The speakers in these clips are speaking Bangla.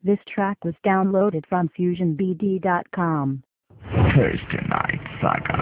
This track was downloaded from FusionBD.com. Thursday Night Saga.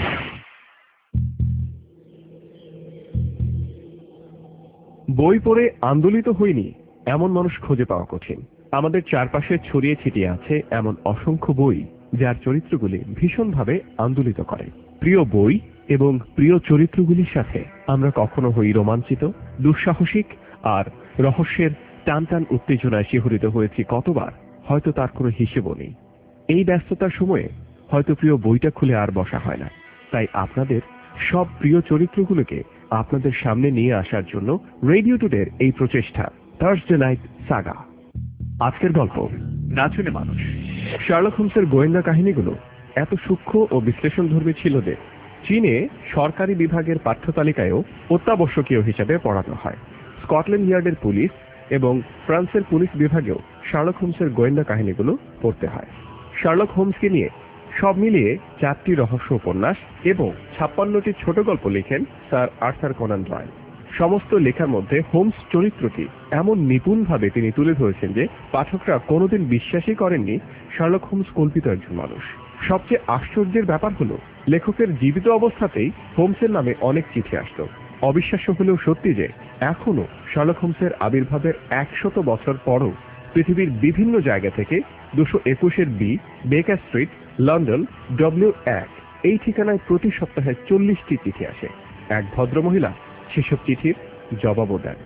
বই পড়ে আন্দোলিত হইনি এমন মানুষ খুঁজে পাওয়া কঠিন। আমাদের চারপাশে ছড়িয়ে ছিটিয়ে আছে এমন অসংখ্য বই যার চরিত্রগুলি ভীষণভাবে আন্দোলিত করে। প্রিয় বই এবং প্রিয় চরিত্রগুলির সাথে আমরা কখনো হই রোমাঞ্চিত, দুঃসাহসিক আর রহস্যের টান টান উত্তেজনায় শিহরিত হয়েছি কতবার, হয়তো তার কোনো হিসেবও নেই। এই ব্যস্ততার সময়ে হয়তো প্রিয় বইটা খুলে আর বসা হয় না। তাই আপনাদের সব প্রিয় চরিত্রগুলোকে আপনাদের সামনে নিয়ে আসার জন্য রেডিও টুডের এই প্রচেষ্টা থার্সডে নাইট সাগা। আজকের গল্প নাচুনে মানুষ। শার্লক হোমসের গোয়েন্দা কাহিনীগুলো এত সূক্ষ্ম ও বিশ্লেষণধর্মী ছিল যে চীনে সরকারি বিভাগের পাঠ্যতালিকায়ও অত্যাবশ্যকীয় হিসাবে পড়ানো হয়। স্কটল্যান্ড ইয়ার্ডের পুলিশ এবং ফ্রান্সের পুলিশ বিভাগেও শার্লক হোমসের গোয়েন্দা কাহিনীগুলো পড়তে হয়। শার্লক হোমসকে নিয়ে সব মিলিয়ে 4টি রহস্য উপন্যাস এবং 56টি ছোট গল্প লিখেন স্যার আর্থার কোনান ডয়েল। সমস্ত লেখার মধ্যে হোমস চরিত্রটি এমন নিপুণভাবে তিনি তুলে ধরেছেন যে পাঠকরা কোনোদিন বিশ্বাসই করেননি শার্লক হোমস কল্পিত একজন মানুষ। সবচেয়ে আশ্চর্যের ব্যাপার হলো লেখকের জীবিত অবস্থাতেই হোমসের নামে অনেক চিঠি আসত। অবিশ্বাস্য হলেও সত্যি যে এখনো শার্লক হোমসের আবির্ভাবের 100 বছর পরও পৃথিবীর বিভিন্ন জায়গা থেকে 221 বি বেকার স্ট্রিট, লন্ডন W1 এই ঠিকানায় প্রতি সপ্তাহে 40টি চিঠি আসে। এক ভদ্রমহিলা সেসব চিঠির জবাবও দেন।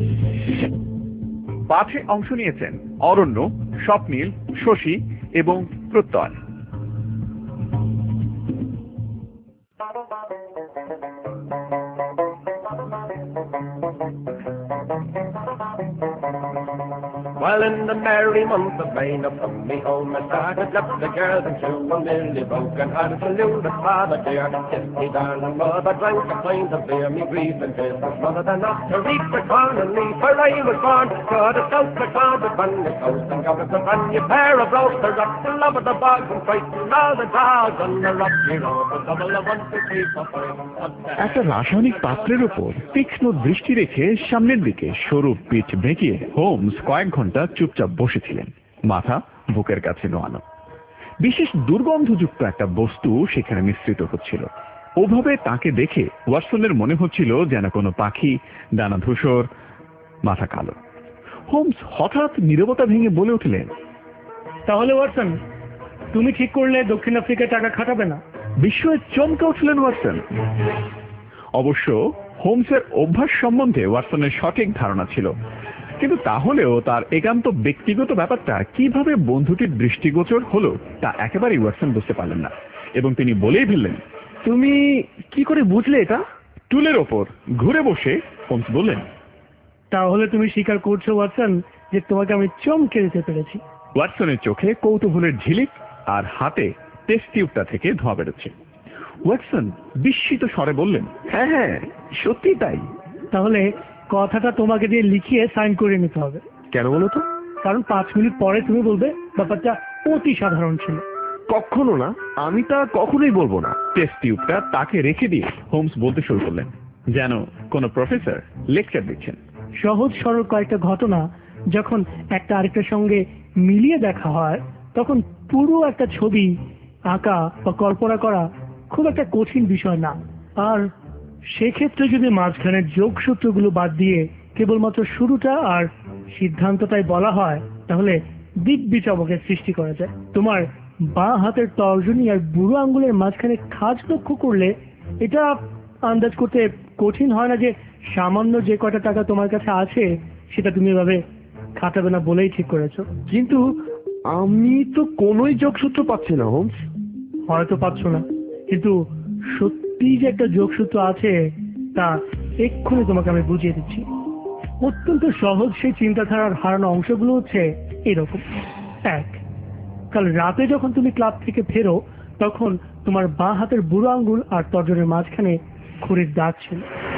পাঠে অংশ নিয়েছেন অরণ্য, স্বপ্নীল, শশী এবং প্রত্যয়। Well, in the merry month of May, up from me home I started, left the girls and two a million broken hearted to lose the father dear. Kiss me darling mother, drank a pint of beer, me grief and business mother than not to reap the corn and leaf, for I was born, got a stout the corn with brand new coat and got a brand new pair of brogues to rock the love of the bogs and frighten all the dogs on the rocky road, a double of 1 to 3 for 5. একটা রাসায়নিক পাত্রের উপর তীক্ষ্ণ দৃষ্টি রেখে সামনের দিকে সরু পিঠ বেঁকিয়ে হোমস কয়েক ঘন্টা চুপচাপ বসেছিলেন, মাথা বুকের কাছে নোয়ানো। বিশেষ দুর্গন্ধযুক্ত একটা বস্তু সেখানে মিশ্রিত হচ্ছিল। ওভাবে তাকে দেখে ওয়াটসনের মনে হচ্ছিল যেন কোনো পাখি, ডানা ধূসর, মাথা কালো। হোমস হঠাৎ নীরবতা ভেঙে বলে উঠলেন, তাহলে ওয়াটসন, তুমি ঠিক করলে দক্ষিণ আফ্রিকায় টাকা খাটাবে না? বিস্ময়ে চমকে উঠলেন ওয়াটসন। অবশ্য হোমসের অভ্যাস সম্বন্ধে ওয়াটসনের সঠিক ধারণা ছিল, কিন্তু তাহলেও তার একান্ত ব্যক্তিগত ব্যাপারটা কিভাবে বন্ধুটির দৃষ্টিগোচর হলো তা একেবারেই ওয়াটসন বুঝতে পারলেন না, এবং তিনি বলেই ফেললেন, তুমি কি করে বুঝলে এটা? টুলের ওপর ঘুরে বসে হোমস বললেন, তাহলে তুমি স্বীকার করছো ওয়াটসন যে তোমাকে আমি চমকে দিতে পেরেছি? ওয়াটসনের চোখে কৌতূহলের ঝিলিক আর হাতে টেস্ট টিউবটা থেকে ধোঁয়া বেরোচ্ছে। ওয়াটসন বিস্মিত স্বরে বললেন, হ্যাঁ হ্যাঁ সত্যি তাই। তাহলে কথাটা তোমাকে দিয়ে লিখিয়ে সাইন করে নিতে হবে। কেন বলো তো? কারণ 5 মিনিট পরে তুমি বলবে ব্যাপারটা অতি সাধারণ ছিল। কখনো না, আমি তা কখনোই বলবো না। টেস্ট টিউবটা তাকে রেখে দিয়ে হোমস বলতে শুরু করলেন যেন কোনো প্রফেসর লেকচার দিচ্ছেন। সহজ সরল কয়েকটা ঘটনা যখন একটা আরেকটার সঙ্গে মিলিয়ে দেখা হয় তখন পুরো একটা ছবি আঁকা বা কল্পনা করা খুব একটা কঠিন বিষয় না। আর সেক্ষেত্রে যদি মাঝখানের যোগসূত্রগুলো বাদ দিয়ে কেবলমাত্র শুরুটা আর সিদ্ধান্তটাই বলা হয় তাহলে দিব্যি চমকের সৃষ্টি করা যায়। তোমার বাঁ হাতের তর্জনী আর বুড়ো আঙ্গুলের মাঝখানে খাঁজ লক্ষ্য করলে এটা আন্দাজ করতে কঠিন হয় না যে সামান্য যে কটা টাকা তোমার কাছে আছে সেটা তুমি এভাবে খাটাবে না বলেই ঠিক করেছো। কিন্তু আমি তো কোনোই যোগসূত্র পাচ্ছি না হোমস। হয়তো পাচ্ছ না, কিন্তু সত্যি যে একটা যোগসূত্র আছে তা এক্ষুনি তোমাকে আমি বুঝিয়ে দিচ্ছি। অত্যন্ত সহজ সেই চিন্তাধারার হারানো অংশগুলো হচ্ছে এরকম। 1, কাল রাতে যখন তুমি ক্লাব থেকে ফেরো তখন তোমার বাঁ হাতের বুড়ো আঙ্গুল আর তর্জনের মাঝখানে খড়ির দাগ ছিল।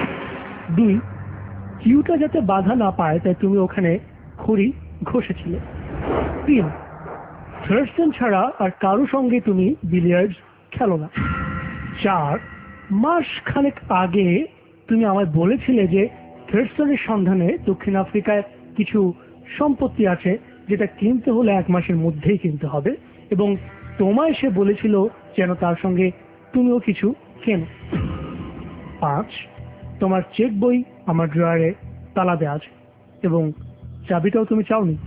2, কিউটা যাতে বাধা না পায় তাই তুমি ওখানে খড়ি ঘষেছিলে। 3, থার্সডে ছাড়া আর কারো সঙ্গে তুমি বিলিয়ার্ডস খেলো না। 4, মাস খানেক আগে তুমি আমায় বলেছিলে যে থার্সডের সন্ধানে দক্ষিণ আফ্রিকায় কিছু সম্পত্তি আছে যেটা কিনতে হলে 1 মাসের মধ্যেই কিনতে হবে, এবং তোমায় সে বলেছিল যেন তার সঙ্গে তুমিও কিছু কেনো। 5, তোমার চেক বই আমার ড্রয়ারে তালা দেওয়া আছে এবং চাবিটাও তুমি চাওনি।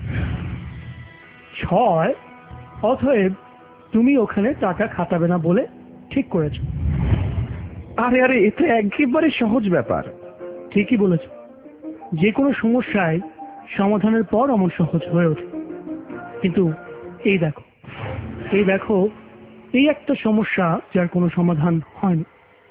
6, অতএব তুমি ওখানে টাকা খাটাবে না বলে ঠিক করেছো। আরে আরে, এটা একেবারে সহজ ব্যাপার। ঠিকই বলেছ, যে কোনো সমস্যায় সমাধানের পর অমন সহজ হয়ে ওঠে। কিন্তু এই দেখো এই একটা সমস্যা যার কোনো সমাধান হয়নি।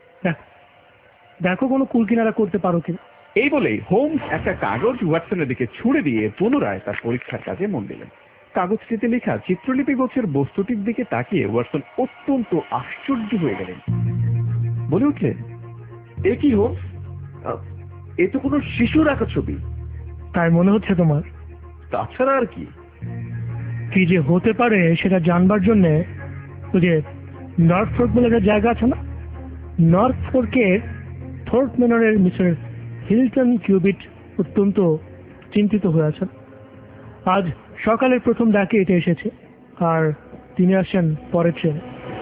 দেখো কোনো কুল কিনারা করতে পারো কিনা। এই বলেই হোমস একটা কাগজ ওয়াটসনের দিকে ছুড়ে দিয়ে পুনরায় তার পরীক্ষার কাজে মন দিলেন। কাগজটিতে লেখা চিত্রলিপি গোছের বস্তুটির দিকে তাকিয়ে ওয়াটসন অত্যন্ত আশ্চর্য হয়ে গেলেন। বলে উঠলেন, এ কি হোমস, এ তো কোনো শিশুর আঁকা ছবি। তাই মনে হচ্ছে তোমার? তাছাড়া আর কি? কি যে হতে পারে সেটা জানবার জন্য ওই যে নর্থ ফোর্ক বলে একটা জায়গা আছে না, নর্থ ফোর্কের থোর্ট ম্যানরের মিস্টার হিলটন কিউবিট অত্যন্ত চিন্তিত হয়ে আছেন। আজ সকালের প্রথম ডাকে এটা এসেছে, আর তিনি আসছেন পরের ট্রেনে।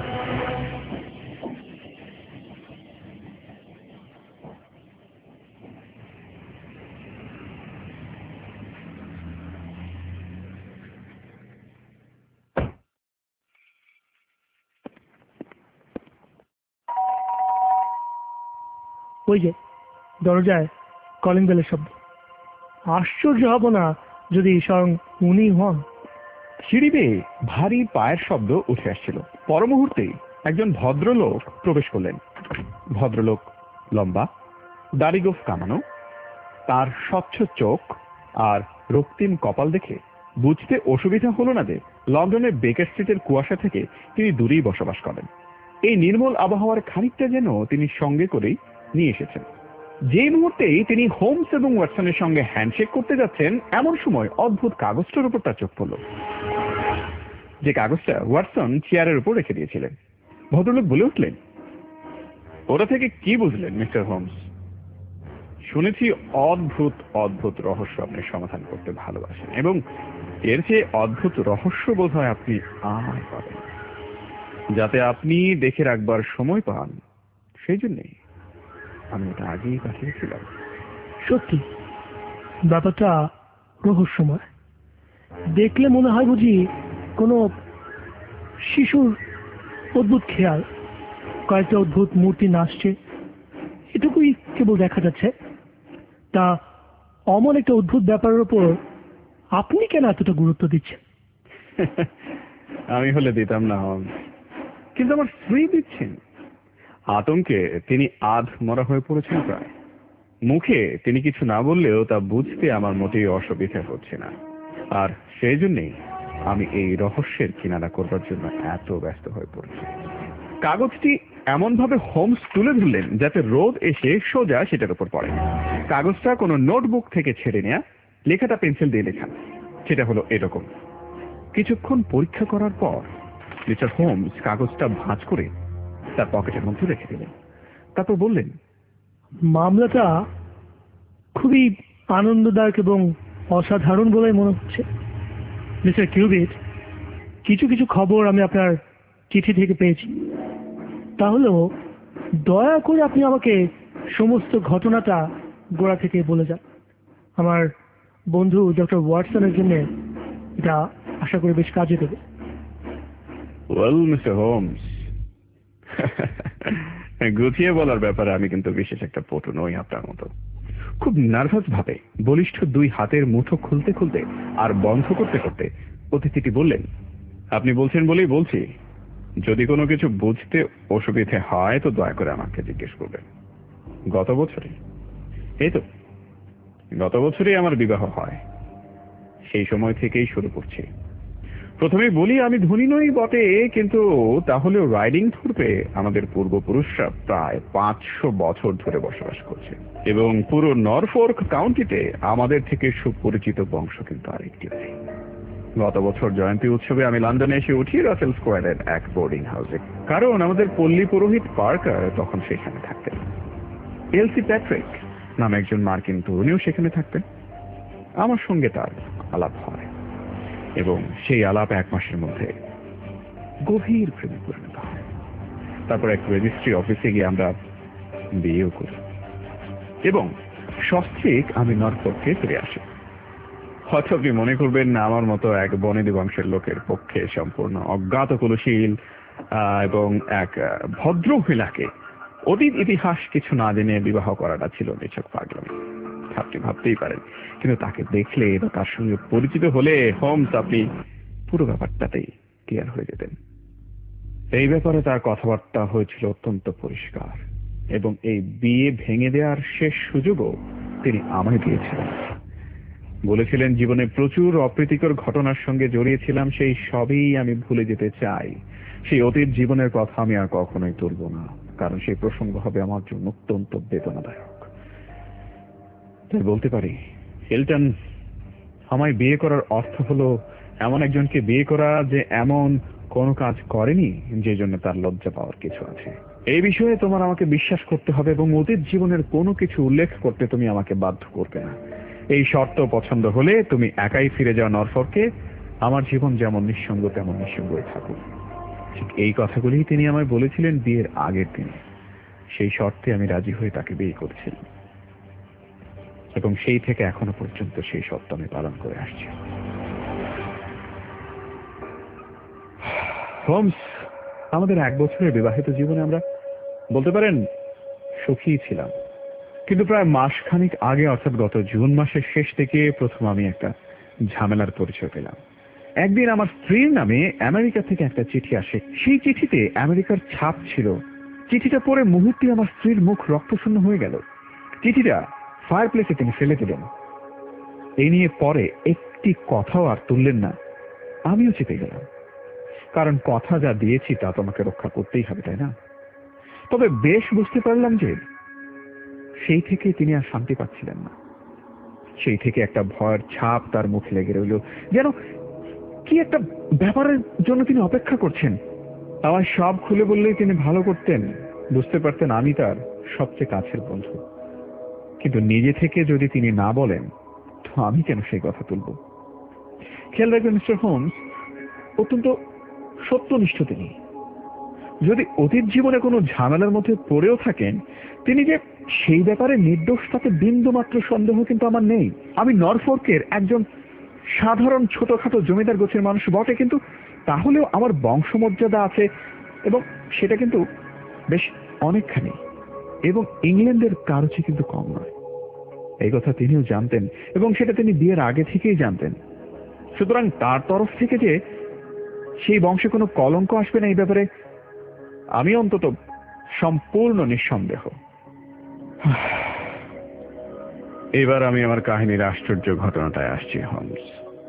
ওই যে দরজায় কলিং বেলের শব্দ। আশ্চর্য হব না যদি স্বয়ং উনি হন। সিঁড়ি বেয়ে ভারী পায়ের শব্দ উঠে আসছিল। পর মুহূর্তেই একজন ভদ্রলোক প্রবেশ করলেন। ভদ্রলোক লম্বা, দাড়িগোঁফ কামানো, তার স্বচ্ছ চোখ আর রক্তিম কপাল দেখে বুঝতে অসুবিধা হলো না যে লন্ডনের বেকার স্ট্রিটের কুয়াশা থেকে তিনি দূরেই বসবাস করেন। এই নির্মল আবহাওয়ার খানিকটা যেন তিনি সঙ্গে করেই নিয়ে এসেছেন। যে মুহূর্তেই তিনি হোমস এবং ওয়াটসনের সঙ্গে হ্যান্ডশেক করতে যাচ্ছেন, এমন সময় অদ্ভুত কাগজটার উপর তার চোখ পড়ল, যে কাগজটা ওয়াটসন চেয়ারের উপর রেখে দিয়েছিলেন। ভদ্রলোক বলে উঠলেন, ওটা থেকে কি বুঝলেন মিস্টার হোমস? শুনেছি অদ্ভুত অদ্ভুত রহস্য আপনি সমাধান করতে ভালোবাসেন, এবং এর চেয়ে অদ্ভুত রহস্য বোধ হয় আপনি আর পাবেন। যাতে আপনি দেখে রাখবার সময় পান, সেই জন্যে আমি ওটা আগেই পাঠিয়েছিলাম। সত্যি ব্যাপারটা রহস্যময়। দেখলে মনে হয় বুঝি কোনো শিশুর অদ্ভুত খেয়াল, কয়েকটা অদ্ভুত মূর্তি নাচছে, এটুকুই কেবল দেখা যাচ্ছে। তা অমন একটা অদ্ভুত ব্যাপারের উপর আপনি কেন এতটা গুরুত্ব দিচ্ছেন? আমি হলে দিতাম না, কিন্তু আমার স্ত্রী দিচ্ছেন। আতঙ্কে তিনি আধ মরা হয়ে পড়েছেন প্রায়। মুখে তিনি কিছু না বললেও তা বুঝতে আমার মোটেই অসুবিধা হচ্ছে না, আর সেই জন্যেই আমি এই রহস্যের কিনারা করবার জন্য এত ব্যস্ত হয়ে পড়েছি। কাগজটি এমন ভাবে হোমস তুলে ধরলেন যাতে রোদ এসে সোজা সেটার উপর পড়ে। কাগজটা কোনো নোটবুক থেকে ছেড়ে নেয়া, লেখাটা পেন্সিল দিয়ে লেখা। সেটা হলো এরকম। কিছুক্ষণ পরীক্ষা করার পর মিস্টার হোমস কাগজটা ভাঁজ করে তার পকেটের মধ্যে রেখে দিলেন। তারপর বললেন, মামলাটা খুবই আনন্দদায়ক এবং অসাধারণ বলে মনে হচ্ছে মিস্টার কিউবিট। কিছু কিছু খবর আমি আপনার চিঠি থেকে পেয়েছি। তাহলেও দয়া করে আপনি আমাকে সমস্ত ঘটনাটা গোড়া থেকে বলে যান। আমার বন্ধু ডক্টর ওয়াটসনের জন্য এটা আশা করি বেশ কাজে দেবে। ওয়েল মিস্টার হোমস, গুছিয়ে বলার ব্যাপারে আমি কিন্তু বিশেষ একটা পটু নই আপনার মতো। খুব নার্ভাস ভাবে বলিষ্ঠ 2 হাতের মুঠো খুলতে খুলতে আর বন্ধ করতে করতে অতিথিটি বললেন, আপনি বলছেন বলেই বলছি, যদি কোনো কিছু বুঝতে অসুবিধে হয় তো দয়া করে আমাকে জিজ্ঞেস করবেন। গত বছরই আমার বিবাহ হয়। সেই সময় থেকেই শুরু করছি। প্রথমে বলি, আমি ধনী নই বটে, কিন্তু তাহলেও রাইডিং থোর্পে আমাদের পূর্বপুরুষরা প্রায় 500 বছর ধরে বসবাস করছে, এবং পুরো নরফোর্ক কাউন্টিতে আমাদের থেকে সুপরিচিত বংশ কিন্তু আরেকটি নেই। গত বছর জয়ন্তী উৎসবে আমি লন্ডনে এসে উঠি রাসেল স্কোয়ারের এক বোর্ডিং হাউসে, কারণ আমাদের পল্লী পুরোহিত পার্কার তখন সেখানে থাকতেন। এলসি প্যাট্রিক নামে একজন মার্কিন তরুণীও সেখানে থাকতেন। আমার সঙ্গে তার আলাপ হয়। এবং সেই আলাপ 1 মাসের মধ্যে গভীর প্রেমে পরিণত হয়। তারপর এক রেজিস্ট্রি অফিসে গিয়ে আমরা বিয়েও করি এবং সস্ত্রীক আমি নরফর্কে ফিরে আসি। হয়তো আপনি মনে করবেন না আমার মতো এক বনেদি বংশের লোকের পক্ষে সম্পূর্ণ অজ্ঞাত কুলশীল এবং এক ভদ্র মহিলাকে অতীত ইতিহাস কিছু না জেনে বিবাহ করাটা ছিল নিছক পাগলামি। আপনি ভাবতেই পারেন, কিন্তু তাকে দেখলে বা তার সঙ্গে পরিচিত হলে হোমস আপনি পুরো ব্যাপারটাতেই ক্লিয়ার হয়ে যেতেন। এই ব্যাপারে তার কথাবার্তা হয়েছিল অত্যন্ত পরিষ্কার এবং এই বিয়ে ভেঙে দেওয়ার শেষ সুযোগও তিনি আমায় দিয়েছিলেন। বলেছিলেন, জীবনে প্রচুর অপ্রীতিকর ঘটনার সঙ্গে জড়িয়েছিলাম, সেই সবই আমি ভুলে যেতে চাই। সেই অতীত জীবনের কথা আমি আর কখনোই তুলব না, কারণ সেই প্রসঙ্গ হবে আমার জন্য অত্যন্ত বেদনাদায়ক। তাই বলতে পারি, এলটন, আমায় বিয়ে করার অর্থ হলো এমন একজনকে বিয়ে করা যে এমন কোনো কাজ করেনি যে জন্য তার লজ্জা পাওয়ার কিছু আছে। এই বিষয়ে তোমার আমাকে বিশ্বাস করতে হবে এবং অতীত জীবনের কোনো কিছু উল্লেখ করতে তুমি আমাকে বাধ্য করবে না। এই শর্ত পছন্দ হলে তুমি একাই ফিরে যাও নরফর্কে। আমার জীবন যেমন নিঃসঙ্গ তেমন নিঃসঙ্গই থাকুক। ঠিক এই কথাগুলি তিনি আমায় বলেছিলেন বিয়ের আগের দিনে। সেই শর্তে আমি রাজি হয়ে তাকে বিয়ে করেছিলাম এবং সেই থেকে এখনো পর্যন্ত সেই শর্ত আমি পালন করে আসছি। হোমস, আমাদের 1 বছরের বিবাহিত জীবনে আমরা বলতে পারেন সুখী ছিলাম, কিন্তু প্রায় মাসখানিক আগে, অর্থাৎ গত জুন মাসের শেষ থেকে প্রথম আমি একটা ঝামেলার পরিচয় পেলাম। একদিন আমার স্ত্রীর নামে আমেরিকা থেকে একটা চিঠি আসে। সেই চিঠিতে আমেরিকার ছাপ ছিল। চিঠিটা পড়ে মুহূর্তে আমার স্ত্রীর মুখ রক্তশূন্য হয়ে গেল। চিঠিটা ফায়ার প্লেসে তিনি ফেলে দিলেন। এই নিয়ে পরে একটি কথাও আর তুললেন না। আমিও চেপে গেলাম, কারণ কথা যা দিয়েছি তা তোমাকে রক্ষা করতেই হবে, তাই না? তবে বেশ বুঝতে পারলাম যে সেই থেকে তিনি আর শান্তি পাচ্ছিলেন না। সেই থেকে একটা ভয়ের ছাপ তার মুখে লেগে রইল, যেন কি একটা ব্যাপারের জন্য তিনি অপেক্ষা করছেন। আমার সব খুলে বললেই তিনি ভালো করতেন। বুঝতে পারতেন আমি তার সবচেয়ে কাছের বন্ধু, কিন্তু নিজে থেকে যদি তিনি না বলেন তো আমি কেন সেই কথা তুলব? খেয়াল রাখবেন মিস্টার হোমস, অত্যন্ত সত্যনিষ্ঠ তিনি। যদি অতীত জীবনে কোনো ঝামেলার মধ্যে পড়েও থাকেন, তিনি যে সেই ব্যাপারে নির্দোষ তাতে বিন্দু মাত্র সন্দেহ কিন্তু আমার নেই। আমি নরফর্কের একজন সাধারণ ছোটখাটো জমিদার গোছের মানুষ বটে, কিন্তু তাহলেও আমার বংশমর্যাদা আছে এবং সেটা কিন্তু বেশ অনেকখানি, এবং ইংল্যান্ডের কারো চেয়ে কিন্তু কম নয়। এই কথা তিনিও জানতেন এবং সেটা তিনি বিয়ের আগে থেকেই জানতেন। সুতরাং তার তরফ থেকে যে সেই বংশে কোনো কলঙ্ক আসবে না এই ব্যাপারে আমি অন্তত সম্পূর্ণ নিঃসন্দেহ। এবার আমি আমার কাহিনীর আশ্চর্য ঘটনাটায় আসছি হোমস।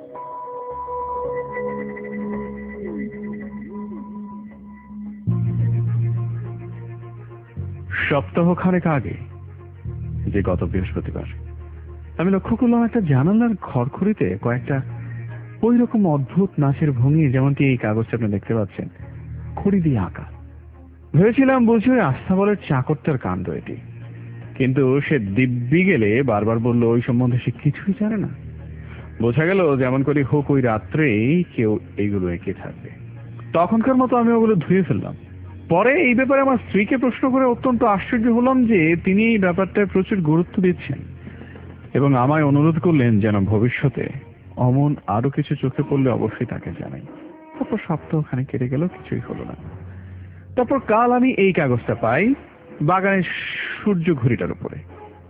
সপ্তাহখানেক আগে, যে গত বৃহস্পতিবার, আমি লক্ষ্য করলাম একটা জানালার খড়খড়িতে কয়েকটা ওই রকম অদ্ভুত নাচের ভঙ্গি, যেমনটি এই কাগজটা আপনি দেখতে পাচ্ছেন, খড়ি দিয়ে আঁকা। ভেবেছিলাম বুঝি ওই আস্থাবলের চাকরটার কাণ্ড এটি, কিন্তু সে দিব্যি গেলে বারবার বলল ওই সম্বন্ধে সে কিছুই জানে না। বোঝা গেল যেমন করে হোক ওই রাত্রেই কেউ এইগুলো এঁকে থাকবে। তখনকার মতো আমি ওগুলো ধুয়ে ফেললাম। পরে এই ব্যাপারে আমার স্ত্রীকে প্রশ্ন করে অত্যন্ত আশ্চর্য হলাম যে তিনি এই ব্যাপারটায় প্রচুর গুরুত্ব দিচ্ছেন এবং আমায় অনুরোধ করলেন যেন ভবিষ্যতে অমন আরো কিছু চোখে পড়লে অবশ্যই তাকে জানাই। তারপর সপ্তাহখানে কেটে গেল, কিছুই হলো না। তারপর কাল আমি এই কাগজটা পাই বাগানের সূর্য ঘড়িটার উপরে।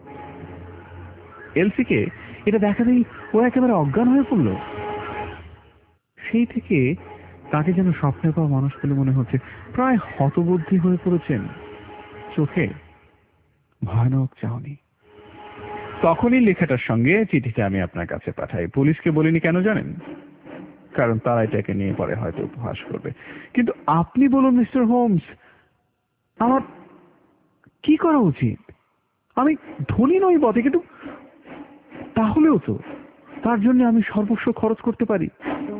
এলসিকে এটা দেখাতেই ও একেবারে অজ্ঞান হয়ে পড়ল। সেই থেকে তাকে যেন স্বপ্নে পাওয়া মানুষ বলে মনে হচ্ছে। প্রায় হতবুদ্ধি হয়ে পড়েছেন, চোখে ভয়ানক চাহনি। তখনই লেখাটার সঙ্গে চিঠিটা আমি আপনার কাছে পাঠাই। পুলিশকে বলিনি, কেন জানেন? কারণ তারা এটাকে নিয়ে পরে হয়তো উপহাস করবে। কিন্তু আপনি বলুন মিস্টার হোমস, আমার কি করা উচিত? আমি ধনী নই বটে, কিন্তু তাহলেও তো তার জন্য আমি সর্বস্ব খরচ করতে পারি।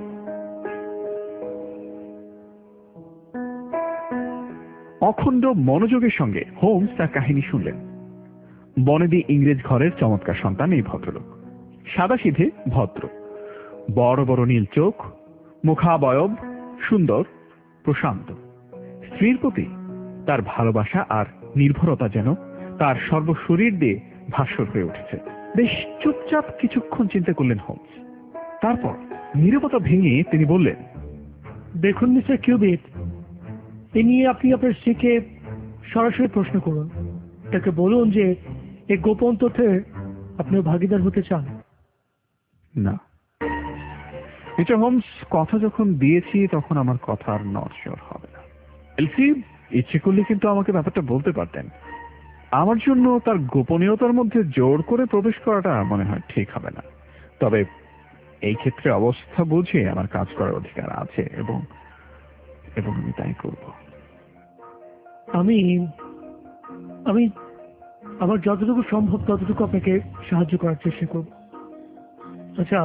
অখণ্ড মনোযোগের সঙ্গে হোমস তার কাহিনী শুনলেন। বনেদি ইংরেজ ঘরের চমৎকার সন্তান এই ভদ্রলোক, সাদাসিধে ভদ্র, বড় বড় নীল চোখ, মুখাবয়ব সুন্দর, প্রশান্ত। স্ত্রীর প্রতি তার ভালোবাসা আর নির্ভরতা যেন তার সর্বশরীর দিয়ে ভাস্বর হয়ে উঠেছে। বেশ চুপচাপ কিছুক্ষণ চিন্তা করলেন হোমস। তারপর নীরবতা ভেঙে তিনি বললেন, দেখুন মিস্টার কিউবিট, এ নিয়ে আপনি আপনার স্ত্রীকে সরাসরি প্রশ্ন করুন। তাকে বলুন যে এই গোপন তথ্যে আপনিও ভাগিদার হতে চান। না মিস্টার হোমস, কথা যখন দিয়েছি তখন আমার কথা আর নড়চড় হবে না। এলসি ইচ্ছে করলে কিন্তু আমাকে ব্যাপারটা বলতে পারতেন। আমার জন্য তার গোপনীয়তার মধ্যে জোর করে প্রবেশ করাটা মনে হয় ঠিক হবে না। তবে এই ক্ষেত্রে অবস্থা বুঝে আমার কাজ করার অধিকার আছে এবং এবং আমি তাই করব। আমি আমি আমার যতটুকু সম্ভব ততটুকু আপনাকে সাহায্য করার চেষ্টা করব। আচ্ছা,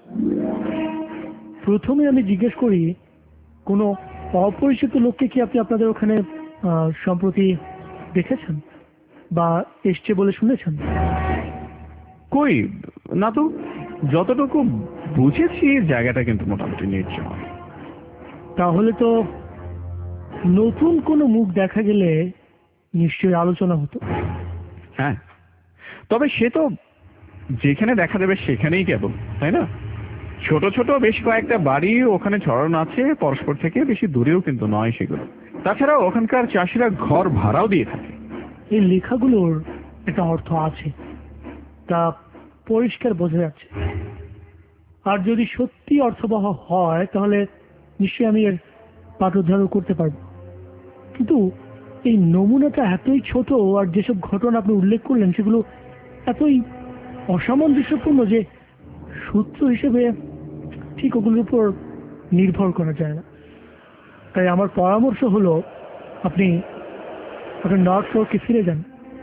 প্রথমে আমি জিজ্ঞেস করি, কোনো অপরিচিত লোককে কি আপনি আপনাদের ওখানে সম্প্রতি দেখেছেন বা এসছে বলে শুনেছেন? কই না তো, যতটুকু বুঝেছি জায়গাটা কিন্তু মোটামুটি নির্জন। তাহলে তো নতুন কোনো মুখ দেখা গেলে নিশ্চয়ই আলোচনা হতো। হ্যাঁ, তবে সে তো যেখানে দেখা দেবে সেখানেই কেবল, তাই না? ছোট ছোট বেশ কয়েকটা বাড়ি ওখানে ছড়ানো আছে, পরস্পর থেকে বেশি দূরেও কিন্তু নয় সেগুলো। তাছাড়াও ওখানকার চাষিরা ঘর ভাড়াও দিয়ে থাকে। এই লেখাগুলোর একটা অর্থ আছে, তা পরিষ্কার বোঝা যাচ্ছে। আর যদি সত্যি অর্থবহ হয় তাহলে নিশ্চয়ই আমি এর পাঠোদ্ধারও করতে পারব। কিন্তু এই নমুনাটা এতই ছোট আর যেসব ঘটনা আপনি উল্লেখ করলেন সেগুলো এতই অসামঞ্জস্যপূর্ণ যে সূত্র হিসেবে ঠিক ওগুলোর উপর নির্ভর করা যায় না। তাই আমার পরামর্শ হলো আপনি নর্থ ফোর্কে ফিরে যান,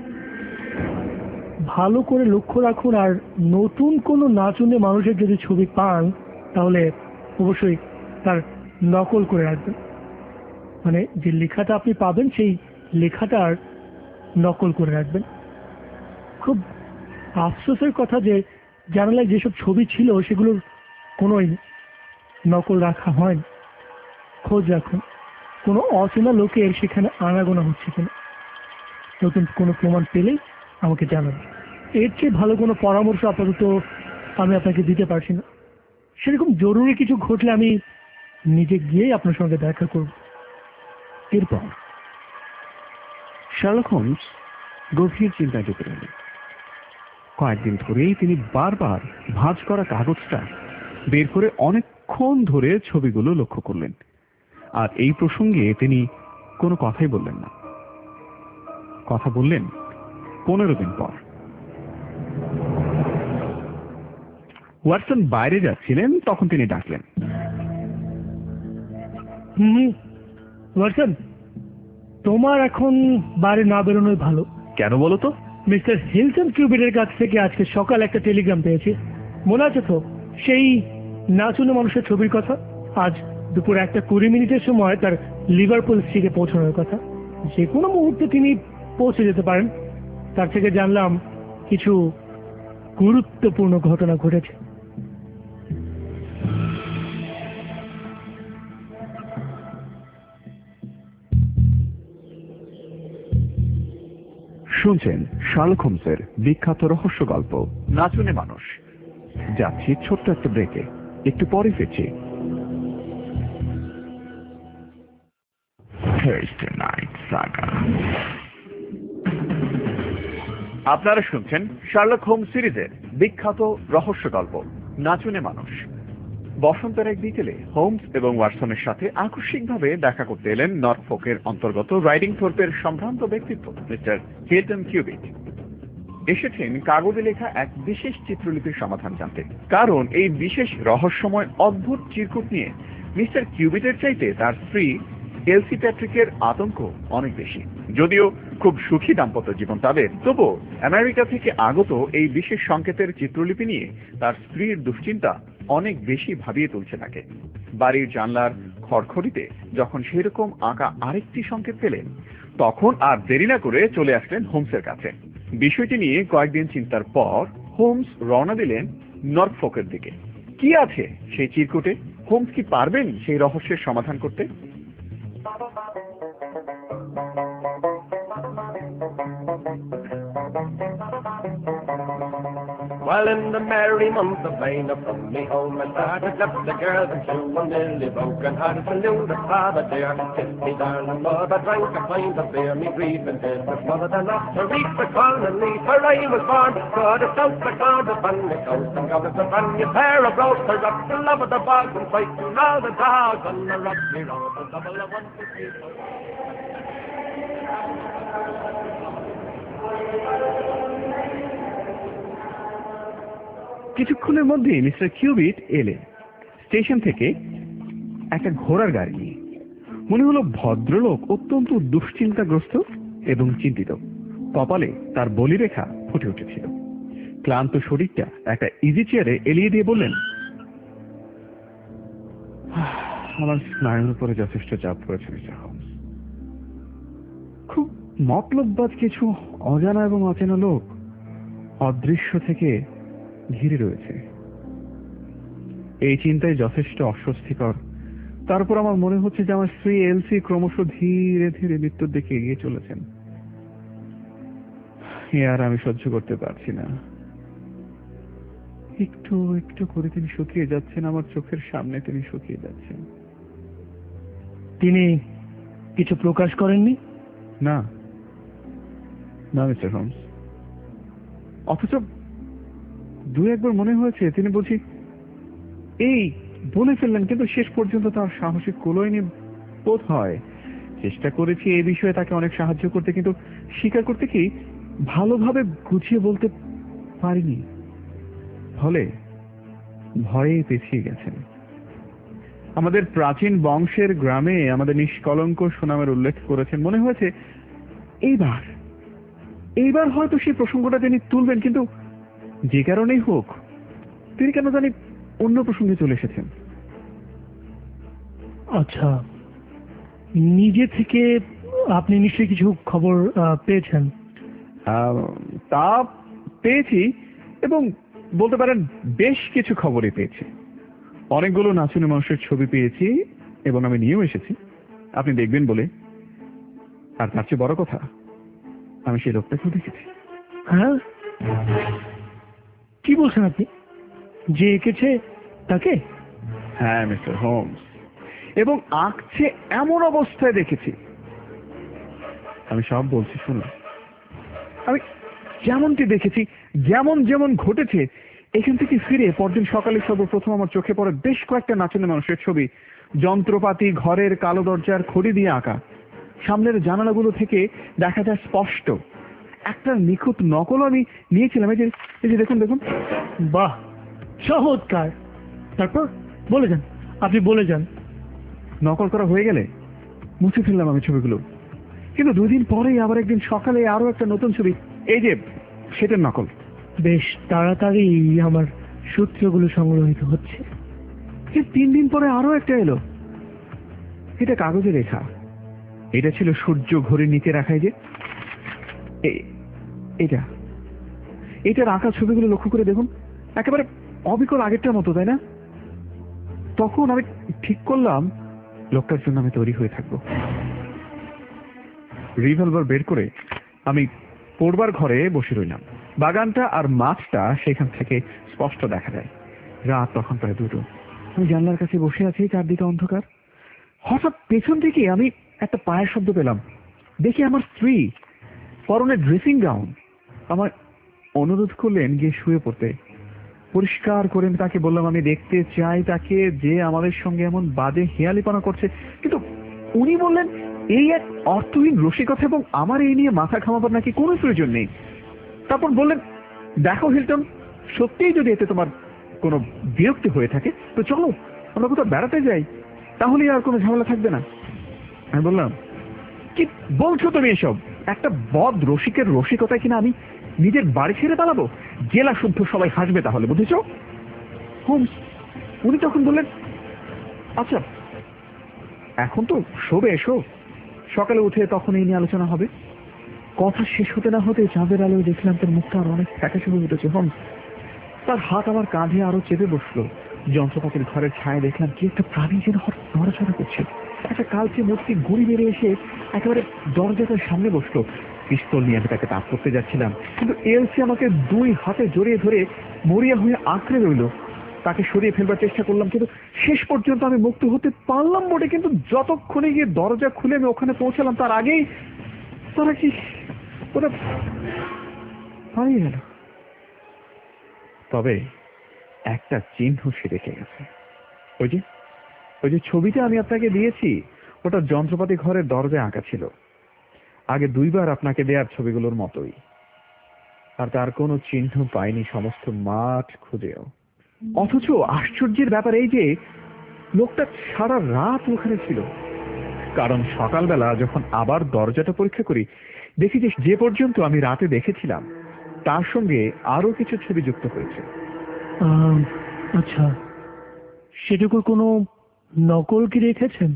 ভালো করে লক্ষ্য রাখুন, আর নতুন কোনো নাচুনে মানুষের যদি ছবি পান তাহলে অবশ্যই তার নকল করে রাখবেন। মানে যে লেখাটা আপনি পাবেন সেই লেখাটার নকল করে রাখবেন। খুব আফসোসের কথা যে জানালায় যেসব ছবি ছিল সেগুলোর কোনোই নকল রাখা হয়নি। খোঁজ রাখুন কোনো অচেনা লোকের সেখানে আনাগোনা হচ্ছে কিনা। নতুন কোনো প্রমাণ পেলেই আমাকে জানাবেন। এর চেয়ে ভালো কোনো পরামর্শ আপাতত আমি আপনাকে দিতে পারছি না। সেরকম জরুরি কিছু ঘটলে আমি নিজে গিয়েই আপনার সঙ্গে দেখা করব। এরপর শার্লক হোমস গভীর চিন্তায় ডুবে গেলেন। কয়েকদিন ধরেই তিনি বারবার ভাঁজ করা কাগজটা বের করে অনেকক্ষণ ধরে ছবিগুলো লক্ষ্য করলেন, আর এই প্রসঙ্গে তিনি কোনো কথাই বললেন না। কথা বললেন 15 দিন পর। ওয়াটসন বাইরে যাচ্ছিলেন, তখন তিনি ডাকলেন, ওয়াটসন, তোমার এখন বাইরে না বেরোনোই ভালো। কেন বলো তো? মিস্টার হিলটন কিউবিটের কাছ থেকে আজকে সকাল একটা টেলিগ্রাম পেয়েছি। মনে আছে তো সেই নাচুনে মানুষের ছবির কথা? আজ দুপুর 1:20 সময় তার লিভারপুল স্ট্রিটে পৌঁছানোর কথা। যে কোনো মুহূর্তে তিনি পৌঁছে যেতে পারেন। তার থেকে জানলাম কিছু গুরুত্বপূর্ণ ঘটনা ঘটেছে। শুনছেন শার্লক হোমসের বিখ্যাত রহস্য গল্প নাচুনে মানুষ। যাচ্ছি ছোট্ট একটা ব্রেকে, একটু পরে ফিরছি। আপনারা শুনছেন শার্লক হোমস সিরিজের বিখ্যাত রহস্য গল্প নাচুনে মানুষ। বসন্তের এক বিকেলে হোমস এবং ওয়াটসনের সাথে আকস্মিকভাবে দেখা করতে এলেন নর্ফোকের অন্তর্গত রাইডিং থোর্পের সম্ভ্রান্ত ব্যক্তিত্ব মিস্টার হিলটন কিউবিট। এসেছেন কাগজে লেখা এক বিশেষ চিত্রলিপির সমাধান জানতে, কারণ এই বিশেষ রহস্যময় অদ্ভুত চিরকুট নিয়ে মিস্টার কিউবিটের চাইতে তার স্ত্রী এলসি প্যাট্রিকের আতঙ্ক অনেক বেশি। যদিও খুব সুখী দাম্পত্য জীবন তাদের, তবুও আমেরিকা থেকে আগত এই বিশেষ সংকেতের চিত্রলিপি নিয়ে তার স্ত্রীর দুশ্চিন্তা অনেক বেশি ভাবিয়ে তুলছে তাকে। বাড়ির জানলার খড়খড়িতে যখন সেরকম আঁকা আরেকটি সংকেত পেলেন, তখন আর দেরি না করে চলে আসলেন হোমসের কাছে। বিষয়টি নিয়ে কয়েকদিন চিন্তার পর হোমস রওনা দিলেন নর্ফোকের দিকে। কি আছে সেই চিরকুটে? হোমস কি পারবেন সেই রহস্যের সমাধান করতে? Well, in the merry month of May, from me home I started, left the girls and two and nearly broken hearted. Salute the father dear, kiss me darling mother, drank a pint of beer, me grieving did the mother, then off to reach the corn and leaf where I was born. Got a south the corn of bunny coast and got us a brand new pair of brogues up the love of the bogs and fighting all the dogs on the rocky road, the double of 1, 2, 3, 4. কিছুক্ষণের মধ্যে মিস্টার কিউবিট এলেন স্টেশন থেকে একটা ঘোড়ার গাড়ি নিয়ে। মনে হলো ভদ্রলোক অত্যন্ত দুশ্চিন্তাগ্রস্ত এবং চিন্তিত। কপালে তার বলিরেখা ফুটে উঠেছিল। ক্লান্ত শরীরটা একটা ইজি চেয়ারে এলিয়ে দিয়ে বললেন, আমার স্নায়ুর উপরে যথেষ্ট চাপ পড়েছে মিস্টার হোমস। খুব মতলববাদ কিছু অজানা এবং অচেনা লোক অদৃশ্য থেকে ঘিরে রয়েছে। এই চিন্তায় যথেষ্ট অস্বস্তিকর। তারপর আমার মনে হচ্ছে যে আমার স্ত্রী এলসি ক্রমশ ধীরে ধীরে মৃত্যুর দিকে এগিয়ে চলেছেন। আর আমি সহ্য করতে পারছি না। একটু একটু করে তিনি শুকিয়ে যাচ্ছেন, আমার চোখের সামনে তিনি শুকিয়ে যাচ্ছেন। তিনি কিছু প্রকাশ করেননি? না না মিস্টার হোমস, অথচ দু একবার মনে হয়েছে তিনি বুঝি এই বলে ফেললেন, কিন্তু শেষ পর্যন্ত তার সাহসী কুলোয়নি বোধ হয়। চেষ্টা করেছি এই বিষয়ে তাকে অনেক সাহায্য করতে, কিন্তু স্বীকার করতে কি ভালোভাবে গুছিয়ে বলতে পারিনি। ফলে ভয়ে পিছিয়ে গেছেন। আমাদের প্রাচীন বংশের গ্রামে আমাদের নিষ্কলঙ্ক সুনামের উল্লেখ করেছেন। মনে হয়েছে এইবার হয়তো সেই প্রসঙ্গটা তিনি তুলবেন, কিন্তু যে কারণেই হোক তিনি কেন জানি অন্য প্রসঙ্গে চলে এসেছেন। আচ্ছা, নিজে থেকে আপনি নিশ্চয়ই কিছু খবর পেয়েছেন? তা পেয়েছি, এবং বলতে পারেন বেশ কিছু খবরই পেয়েছি। অনেকগুলো নাচুনি মানুষের ছবি পেয়েছি এবং আমি নিয়েও এসেছি, আপনি দেখবেন বলে। আর তার চেয়ে বড় কথা, আমি সেই লোকটাকেও দেখেছি। হ্যাঁ, কি বলছেন আপনি? যে এঁকেছে তাকে? হ্যাঁ মিস্টার হোমস, এবং আঁকছে এমন অবস্থায় দেখেছি। আমি সব বলছি শুনুন। আমি যেমনটি দেখেছি, যেমন যেমন ঘটেছে, এখান থেকে ফিরে পরদিন সকালে সর্বপ্রথম আমার চোখে পড়ে বেশ কয়েকটা নাচনে মানুষের ছবি, যন্ত্রপাতি ঘরের কালো দরজার খড়ি দিয়ে আঁকা। সামনের জানালাগুলো থেকে দেখা যায় স্পষ্ট। একটা নিখুঁত নকল আমি নিয়েছিলাম। এই যে দেখুন দেখুন। বাহ, চমৎকার। তারপর বলে যান, আপনি বলে যান। নকল করা হয়ে গেলে মুছে ফেললাম আমি ছবিগুলো, কিন্তু 2 দিন পরেই আবার একদিন সকালে আরো একটা নতুন ছবি, এই যে সেটার নকল। বেশ তাড়াতাড়ি আমার সূত্রগুলো সংগ্রহিত হচ্ছে। 3 দিন পরে আরো একটা এলো। এটা কাগজে লেখা। এটা ছিল সূর্য ঘড়ির নিচে রাখাই যে এটার আঁকা ছবিগুলো লক্ষ্য করে দেখুন, একেবারে অবিকল আগেরটার মতো, তাই না? তখন আমি ঠিক করলাম লোকটার জন্য আমি তৈরি হয়ে থাকবো। রিভলভার বের করে আমি পড়বার ঘরে বসে রইলাম। বাগানটা আর মাছটা সেখান থেকে স্পষ্ট দেখা যায়। রাত তখন প্রায় 2টো। আমি জানলার কাছে বসে আছি, চারদিকে অন্ধকার। হঠাৎ পেছন থেকে আমি একটা পায়ের শব্দ পেলাম। দেখি আমার স্ত্রী, পরনে ড্রেসিং গাউন, আমার অনুরোধ করলেন গিয়ে শুয়ে পড়তে। পরিষ্কার করে তাকে বললাম আমি দেখতে চাই তাকে, যে আমাদের সঙ্গে এমন বাজে হেয়ালিপনা করছে। কিন্তু উনি বললেন এই এক অর্থহীন রসিকতা এবং আমার এই নিয়ে মাথা ঘামাবার নাকি কোনো প্রয়োজন নেই। তারপর বললেন, দেখো হিলটন, সত্যিই যদি এতে তোমার কোনো বিরক্তি হয়ে থাকে তো চলো আমরা কোথাও বেড়াতে যাই, তাহলেই আর কোনো ঝামেলা থাকবে না। আমি বললাম, কি বলছো তুমি এসব? একটা বদ রসিকের রসিকতায় কিনা আমি নিজের বাড়ি ছেড়ে পালাবো? জেলা শুদ্ধ সবাই হাসবে তাহলে, বুঝেছ? হোমস উনি তখন বললেন, আচ্ছা এখন তো শোবে, এসো, সকালে উঠে তখন এই নিয়ে আলোচনা হবে। কথা শেষ হতে না হতে চাঁদের আলোয় দেখলাম তার মুখটা আর অনেক ফ্যাকাশে হয়ে উঠেছে। হোমস তার হাত আমার কাঁধে আরো চেপে বসলো। যন্ত্রপাতির ঘরের ছায়া দেখলাম কি একটা প্রাণী যেন হঠাৎ নড়াচড়া করছে। একটা কালচে মূর্তি ঘুরি বেড়ে এসে একেবারে দরজাটার সামনে বসলো। পিস্তল নিয়ে আমি তাকে তাক করতে যাচ্ছিলাম, কিন্তু এলসি আমাকে 2 হাতে জড়িয়ে ধরে মরিয়া হয়ে আঁকড়ে রইল। তাকে সরিয়ে ফেলবার চেষ্টা করলাম, কিন্তু শেষ পর্যন্ত আমি মুক্ত হতে পারলাম বটে। কিন্তু যতক্ষণে গিয়ে দরজা খুলে আমি ওখানে পৌঁছালাম তার আগেই তারা কি ওরা হারিয়ে গেল। তবে একটা চিহ্ন সে রেখে গেছে। ওই যে ছবিটা আমি আপনাকে দিয়েছি, ওটা যন্ত্রপাতি ঘরের দরজায় আঁকা ছিল, আগে 2 বার আপনাকে দেওয়ার ছবিগুলোর মতোই। আর তার কোনো চিহ্ন পাইনি সমস্ত মাঠ খুঁজেও। অথচ আশ্চর্যের ব্যাপার এই যে লোকটা সারা রাত ওখানে ছিল। কারণ সকালবেলা যখন আবার দরজাটা পরীক্ষা করি, দেখি যে পর্যন্ত আমি রাতে দেখেছিলাম তার সঙ্গে আরো কিছু ছবি যুক্ত হয়েছে। আচ্ছা, সেটুকুর কোনো নকল কি রেখেছেন?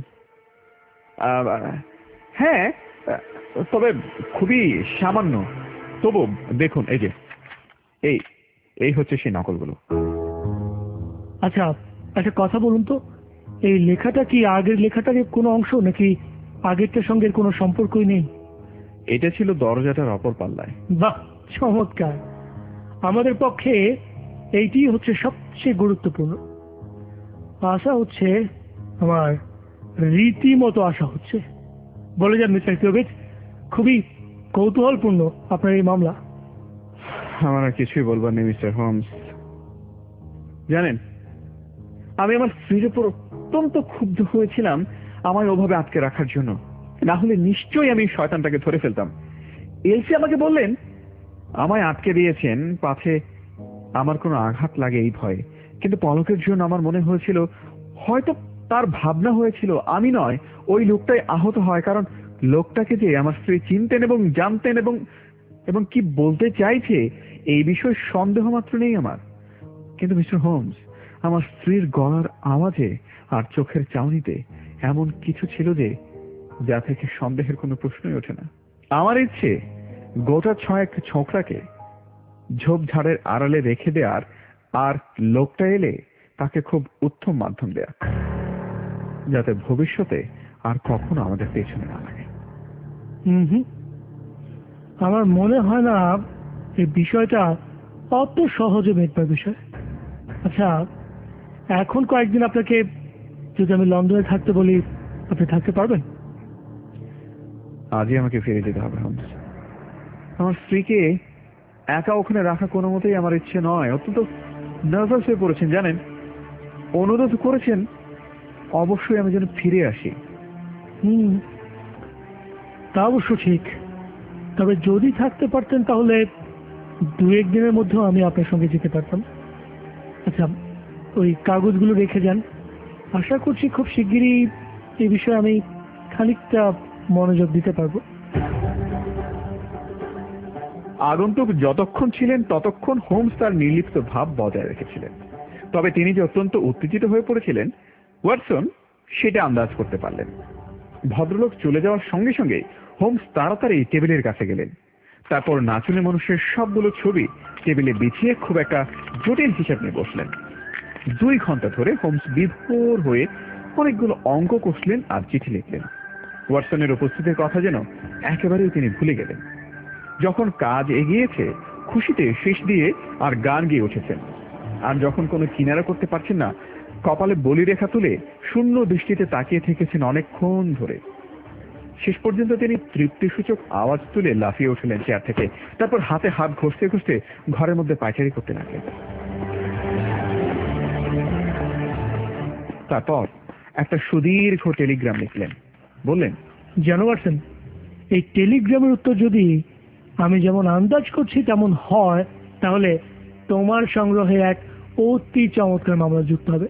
হ্যাঁ, তবে খুবই সামান্য। তবু দেখুন, এই যে এই হচ্ছে সেই নকলগুলো। আচ্ছা, একটা কথা বলুন তো, এই লেখাটা কি আগের লেখাটার কোনো অংশ, নাকি আগেরটার সঙ্গে কোনো সম্পর্কই নেই? এটা ছিল দরজাটার অপর পাল্লায়। বাহ, চমৎকার! আমাদের পক্ষে এইটি হচ্ছে সবচেয়ে গুরুত্বপূর্ণ। আশা হচ্ছে, আমার রীতিমতো আশা হচ্ছে। বলে যান মিস্টার কিউবিক, খুবই কৌতূহলপূর্ণ আপনার এই মামলা। আমার আর কিছুই বলবার নেই মিস্টার হোমস। জানেন, আমি আমার স্ত্রীর উপর অত্যন্ত ক্ষুব্ধ হয়েছিলাম আমায় ওভাবে আটকে রাখার জন্য। না হলে নিশ্চয়ই আমি শয়তানটাকে ধরে ফেলতাম। এলসি আমাকে বললেন আমায় আটকে দিয়েছেন পাছে আমার কোনো আঘাত লাগে এই ভয়ে। কিন্তু পলকের জন্য আমার মনে হয়েছিল হয়তো তার ভাবনা হয়েছিল আমি নয়, ওই লোকটাই আহত হয়। কারণ লোকটাকে যে আমার স্ত্রী চিনতেন এবং জানতেন এবং কি বলতে চাইছে এই বিষয়ে সন্দেহ মাত্র নেই আমার। কিন্তু মিস্টার হোমস, আমার স্ত্রীর গলার আওয়াজে আর চোখের চাউনিতে এমন কিছু ছিল যে যা থেকে সন্দেহের কোনো প্রশ্নই ওঠে না। আমার ইচ্ছে গোটা 6 ছোকরাকে ঝোপঝাড়ের আড়ালে রেখে দেওয়ার, আর লোকটা এলে তাকে খুব উত্তম মাধ্যম দেয়া, যাতে ভবিষ্যতে আর কখনো আমাদের পেছনে না লাগে। আমার মনে হয় না এই বিষয়টা অত সহজে মেটবার বিষয়। আচ্ছা, এখন কয়েকদিন আপনাকে যদি আমি লন্ডনে থাকতে বলি, আপনি থাকতে পারবেন? আজই আমাকে ফিরে যেতে হবে হোমস। আমার স্ত্রীকে একা ওখানে রাখা কোনো মতেই আমার ইচ্ছে নয়। অত্যন্ত নার্ভাস হয়ে পড়েছেন জানেন। অনুরোধ করেছেন অবশ্যই আমি যেন ফিরে আসি। তা অবশ্য ঠিক। তবে যদি থাকতে পারতেন তাহলে 2-1 দিনের মধ্যেও আমি আপনার সঙ্গে যেতে পারতাম। আচ্ছা, ওই কাগজগুলো রেখে যান। আশা করছি খুব শিগগিরই এই বিষয়ে আমি খানিকটা মনোযোগ দিতে পারবো। আগন্তুক যতক্ষণ ছিলেন ততক্ষণ হোমস তার নির্লিপ্ত ভাব বজায় রেখেছিলেন। তবে তিনি যে অত্যন্ত উত্তেজিত হয়ে পড়েছিলেন ওয়াটসন সেটা আন্দাজ করতে পারলেন। ভদ্রলোক চলে যাওয়ার সঙ্গে সঙ্গে হোমস তাড়াতাড়ি টেবিলের কাছে গেলেন। তারপর নাচুনে মানুষের সবগুলো ছবি টেবিলে বিছিয়ে খুব একটা জটিল হিসাব নিয়ে বসলেন। 2 ঘন্টা ধরে হোমস বিভোর হয়ে অনেকগুলো অঙ্ক কষলেন আর চিঠি লিখলেন। ওয়াটসনের উপস্থিতির কথা যেন একেবারেই তিনি ভুলে গেলেন। যখন কাজ এগিয়েছে খুশিতে শেষ দিয়ে আর গান গিয়ে উঠেছেন। আর যখন কোনো কিনারা করতে পারছেন না, কপালে বলিরেখা তুলে শূন্য দৃষ্টিতে তাকিয়ে থেকেছেন অনেকক্ষণ ধরে। শেষ পর্যন্ত তিনি তৃপ্তিসূচক আওয়াজ তুলে লাফিয়ে উঠলেন চেয়ার থেকে। তারপর হাতে হাত ঘষতে ঘষতে ঘরের মধ্যে পায়চারি করতে লাগলেন। তারপর একটা সুদীর্ঘ টেলিগ্রাম লিখলেন। বললেন, জানো ওয়াটসন, এই টেলিগ্রামের উত্তর যদি আমি যেমন আন্দাজ করছি তেমন হয়, তাহলে তোমার সংগ্রহে এক অতি চমৎকার মামলা যুক্ত হবে।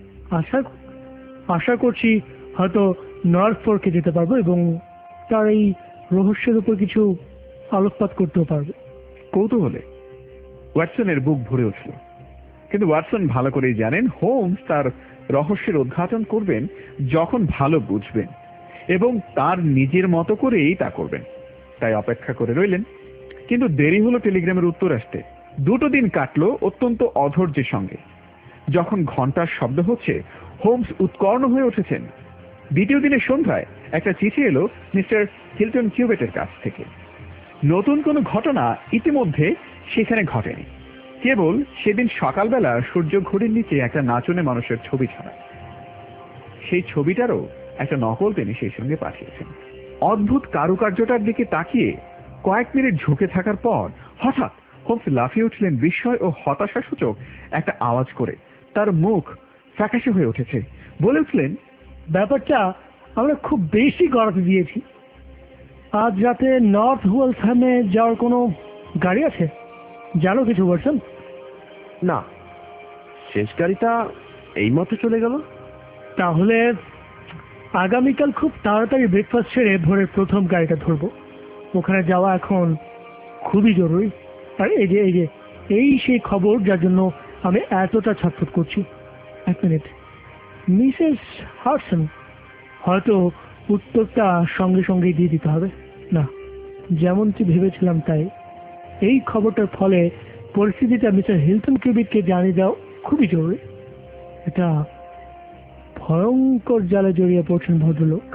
আশা করছি হয়তো নর্থ ফোর্কে যেতে পারবো এবং তার এই রহস্যের উপর কিছু আলোকপাত করতেও পারবো। কৌতূহলে ওয়াটসনের বুক ভরে উঠল। কিন্তু ওয়াটসন ভালো করেই জানেন হোমস তার রহস্যের উদ্ঘাটন করবেন যখন ভালো বুঝবেন এবং তার নিজের মতো করেই তা করবেন। তাই অপেক্ষা করে রইলেন। কিন্তু দেরি হলো টেলিগ্রামের উত্তর আসতে। 2 দিন কাটলো অত্যন্ত অধৈর্যের সঙ্গে। যখন ঘন্টার শব্দ হচ্ছে হোমস উৎকর্ণ হয়ে উঠেছেন। দ্বিতীয় দিনের সন্ধ্যায় একটা চিঠি এলো মিস্টার হিলটন কিউবেটের কাছ থেকে। নতুন কোনো ঘটনা ইতিমধ্যে সেখানে ঘটেনি, কেবল সেদিন সকালবেলা সূর্য ঘড়ির নিচে একটা নাচনে মানুষের ছবি ছাড়া। সেই ছবিটারও একটা নকল তিনি সেই সঙ্গে পাঠিয়েছেন। অদ্ভুত কারুকার্যটার দিকে তাকিয়ে কয়েক মিনিট ঝুঁকে থাকার পর হঠাৎ হোমস লাফিয়ে উঠলেন বিস্ময় ও হতাশা সূচক একটা আওয়াজ করে। তার মুখ ফ্যাকাশে হয়ে উঠেছে। বলে উঠলেন, ব্যাপারটা আমরা খুব বেশি গড়াতে দিয়েছি। আজ রাতে নর্থ ওয়েলসহ্যামে যাওয়ার কোনো গাড়ি আছে? জানো কিছু বলছেন? না, শেষ গাড়িটা এইমাত্র চলে গেল। তাহলে আগামীকাল খুব তাড়াতাড়ি ব্রেকফাস্ট সেরে ভোরের প্রথম গাড়িটা ধরবো। ওখানে যাওয়া এখন খুবই জরুরি। আর এই সেই খবর যার জন্য আমি এতটা ছটফট করছি। এক মিনিট, মিসেস হাডসন, হয়তো উত্তরটা সঙ্গে সঙ্গেই দিয়ে দিতে হবে না, যেমনটি ভেবেছিলাম তাই। এই খবরটার ফলে পরিস্থিতিটা মিস্টার হিলটন কিউবিটকে জানিয়ে দেওয়া খুবই জরুরি। এটা ভয়ঙ্কর জালে জড়িয়ে পড়ছেন ভদ্রলোক।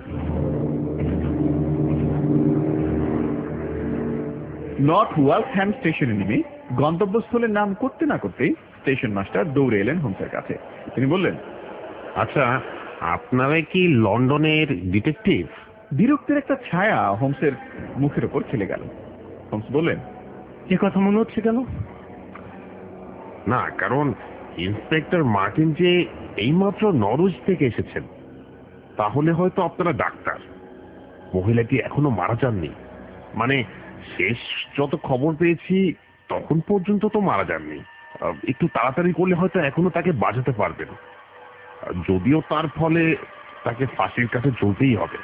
নর্থ ওয়েলসহ্যাম স্টেশনে নেমে গন্তব্যস্থলের নাম করতে না করতেই স্টেশন মাস্টার দৌড়ে এলেন হোমসের কাছে। তিনি বললেন, আচ্ছা, আপনারা কি লন্ডনের ডিটেকটিভ? বিরক্তির একটা ছায়া হোমসের মুখের উপর খেলে গেল। হোমস বললেন, এ কথা মনে হচ্ছে কেন? না, কারণ ইন্সপেক্টর মার্টিন যে এইমাত্র নরউইচ থেকে এসেছেন, তাহলে হয়তো আপনারা ডাক্তার। মহিলাটি এখনো মারা যাননি, মানে শেষ যত খবর পেয়েছি তখন পর্যন্ত তো মারা যাননি। একটু তাড়াতাড়ি করলে হয়তো এখনো তাকে বাঁচাতে পারবেন, যদিও তার ফলে তাকে ফাঁসির কাছে চলতেই হবে।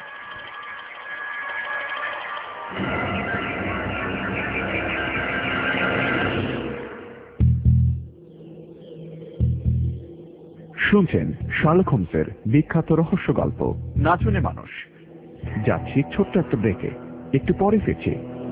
শুনছেন শার্লক হোমসের বিখ্যাত রহস্য গল্প নাচনে মানুষ। যাচ্ছি ছোট্ট একটা ব্রেকে, একটু পরে ফিরছি।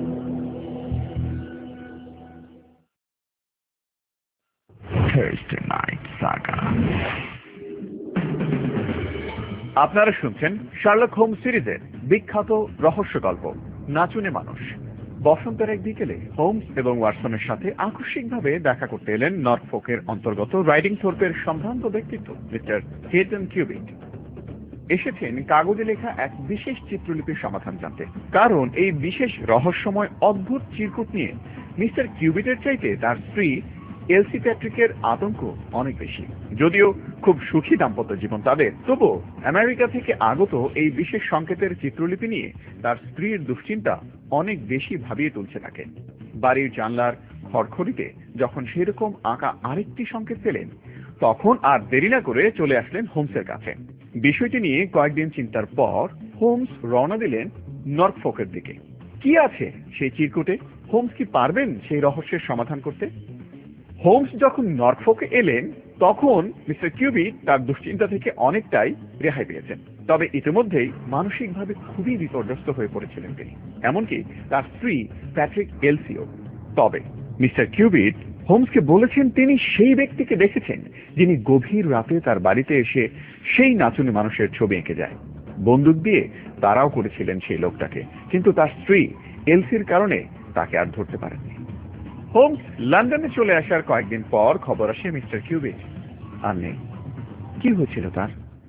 আপনারা শুনছেন শার্লক হোমস সিরিজের বিখ্যাত রহস্য গল্প নাচনে মানুষ। বসন্তের এক বিকেলে হোমস এবং ওয়াটসনের সাথে আকস্মিকভাবে দেখা করতে এলেন নর্ফোকের অন্তর্গত রাইডিং থোর্পের সম্ভ্রান্ত ব্যক্তিত্ব মিস্টার হিলটন কিউবিট। এসেছেন কাগজে লেখা এক বিশেষ চিত্রলিপির সমাধান জানতে, কারণ এই বিশেষ রহস্যময় অদ্ভুত চিরকুট নিয়ে মিস্টার কিউবিটের চাইতে তার স্ত্রী এলসি প্যাট্রিকের আতঙ্ক অনেক বেশি। যদিও খুব সুখী দাম্পত্য জীবন তাদের, তবুও আমেরিকা থেকে আগত এই বিশেষ সংকেতের চিত্রলিপি নিয়ে তার স্ত্রীর দুশ্চিন্তা অনেক বেশি ভাবিয়ে তুলছে তাকে। বাড়ির জানলার খড়খড়িতে যখন সেরকম আঁকা আরেকটি সংকেত পেলেন, তখন আর দেরি না করে চলে আসলেন হোমসের কাছে। বিষয়টি নিয়ে কয়েকদিন চিন্তার পর হোমস রওনা দিলেন নর্ফোকের দিকে। কি আছে সেই চিরকুটে? হোমস কি পারবেন সেই রহস্যের সমাধান করতে? হোমস যখন নর্ফোকে এলেন, তখন মিস্টার কিউবিট তার দুশ্চিন্তা থেকে অনেকটাই রেহাই পেয়েছেন। তবে ইতিমধ্যেই মানসিকভাবে খুবই বিপর্যস্ত হয়ে পড়েছিলেন তিনি, এমনকি তার স্ত্রী প্যাট্রিক এলসিও। তবে মিস্টার কিউবিট হোমসকে বলেছেন তিনি সেই ব্যক্তিকে দেখেছেন যিনি গভীর রাতে তার বাড়িতে এসে সেই নাচুনি মানুষের ছবি এঁকে যায়। বন্দুক দিয়ে তারাও করেছিলেন সেই লোকটাকে, কিন্তু তার স্ত্রী এলসির কারণে তাকে আর ধরতে পারেননি। হোমস লন্ডনে চলে আসার কয়েকদিন পর খবর আসে মিস্টার কিউবিট আর নেই। কি হয়েছিল তার?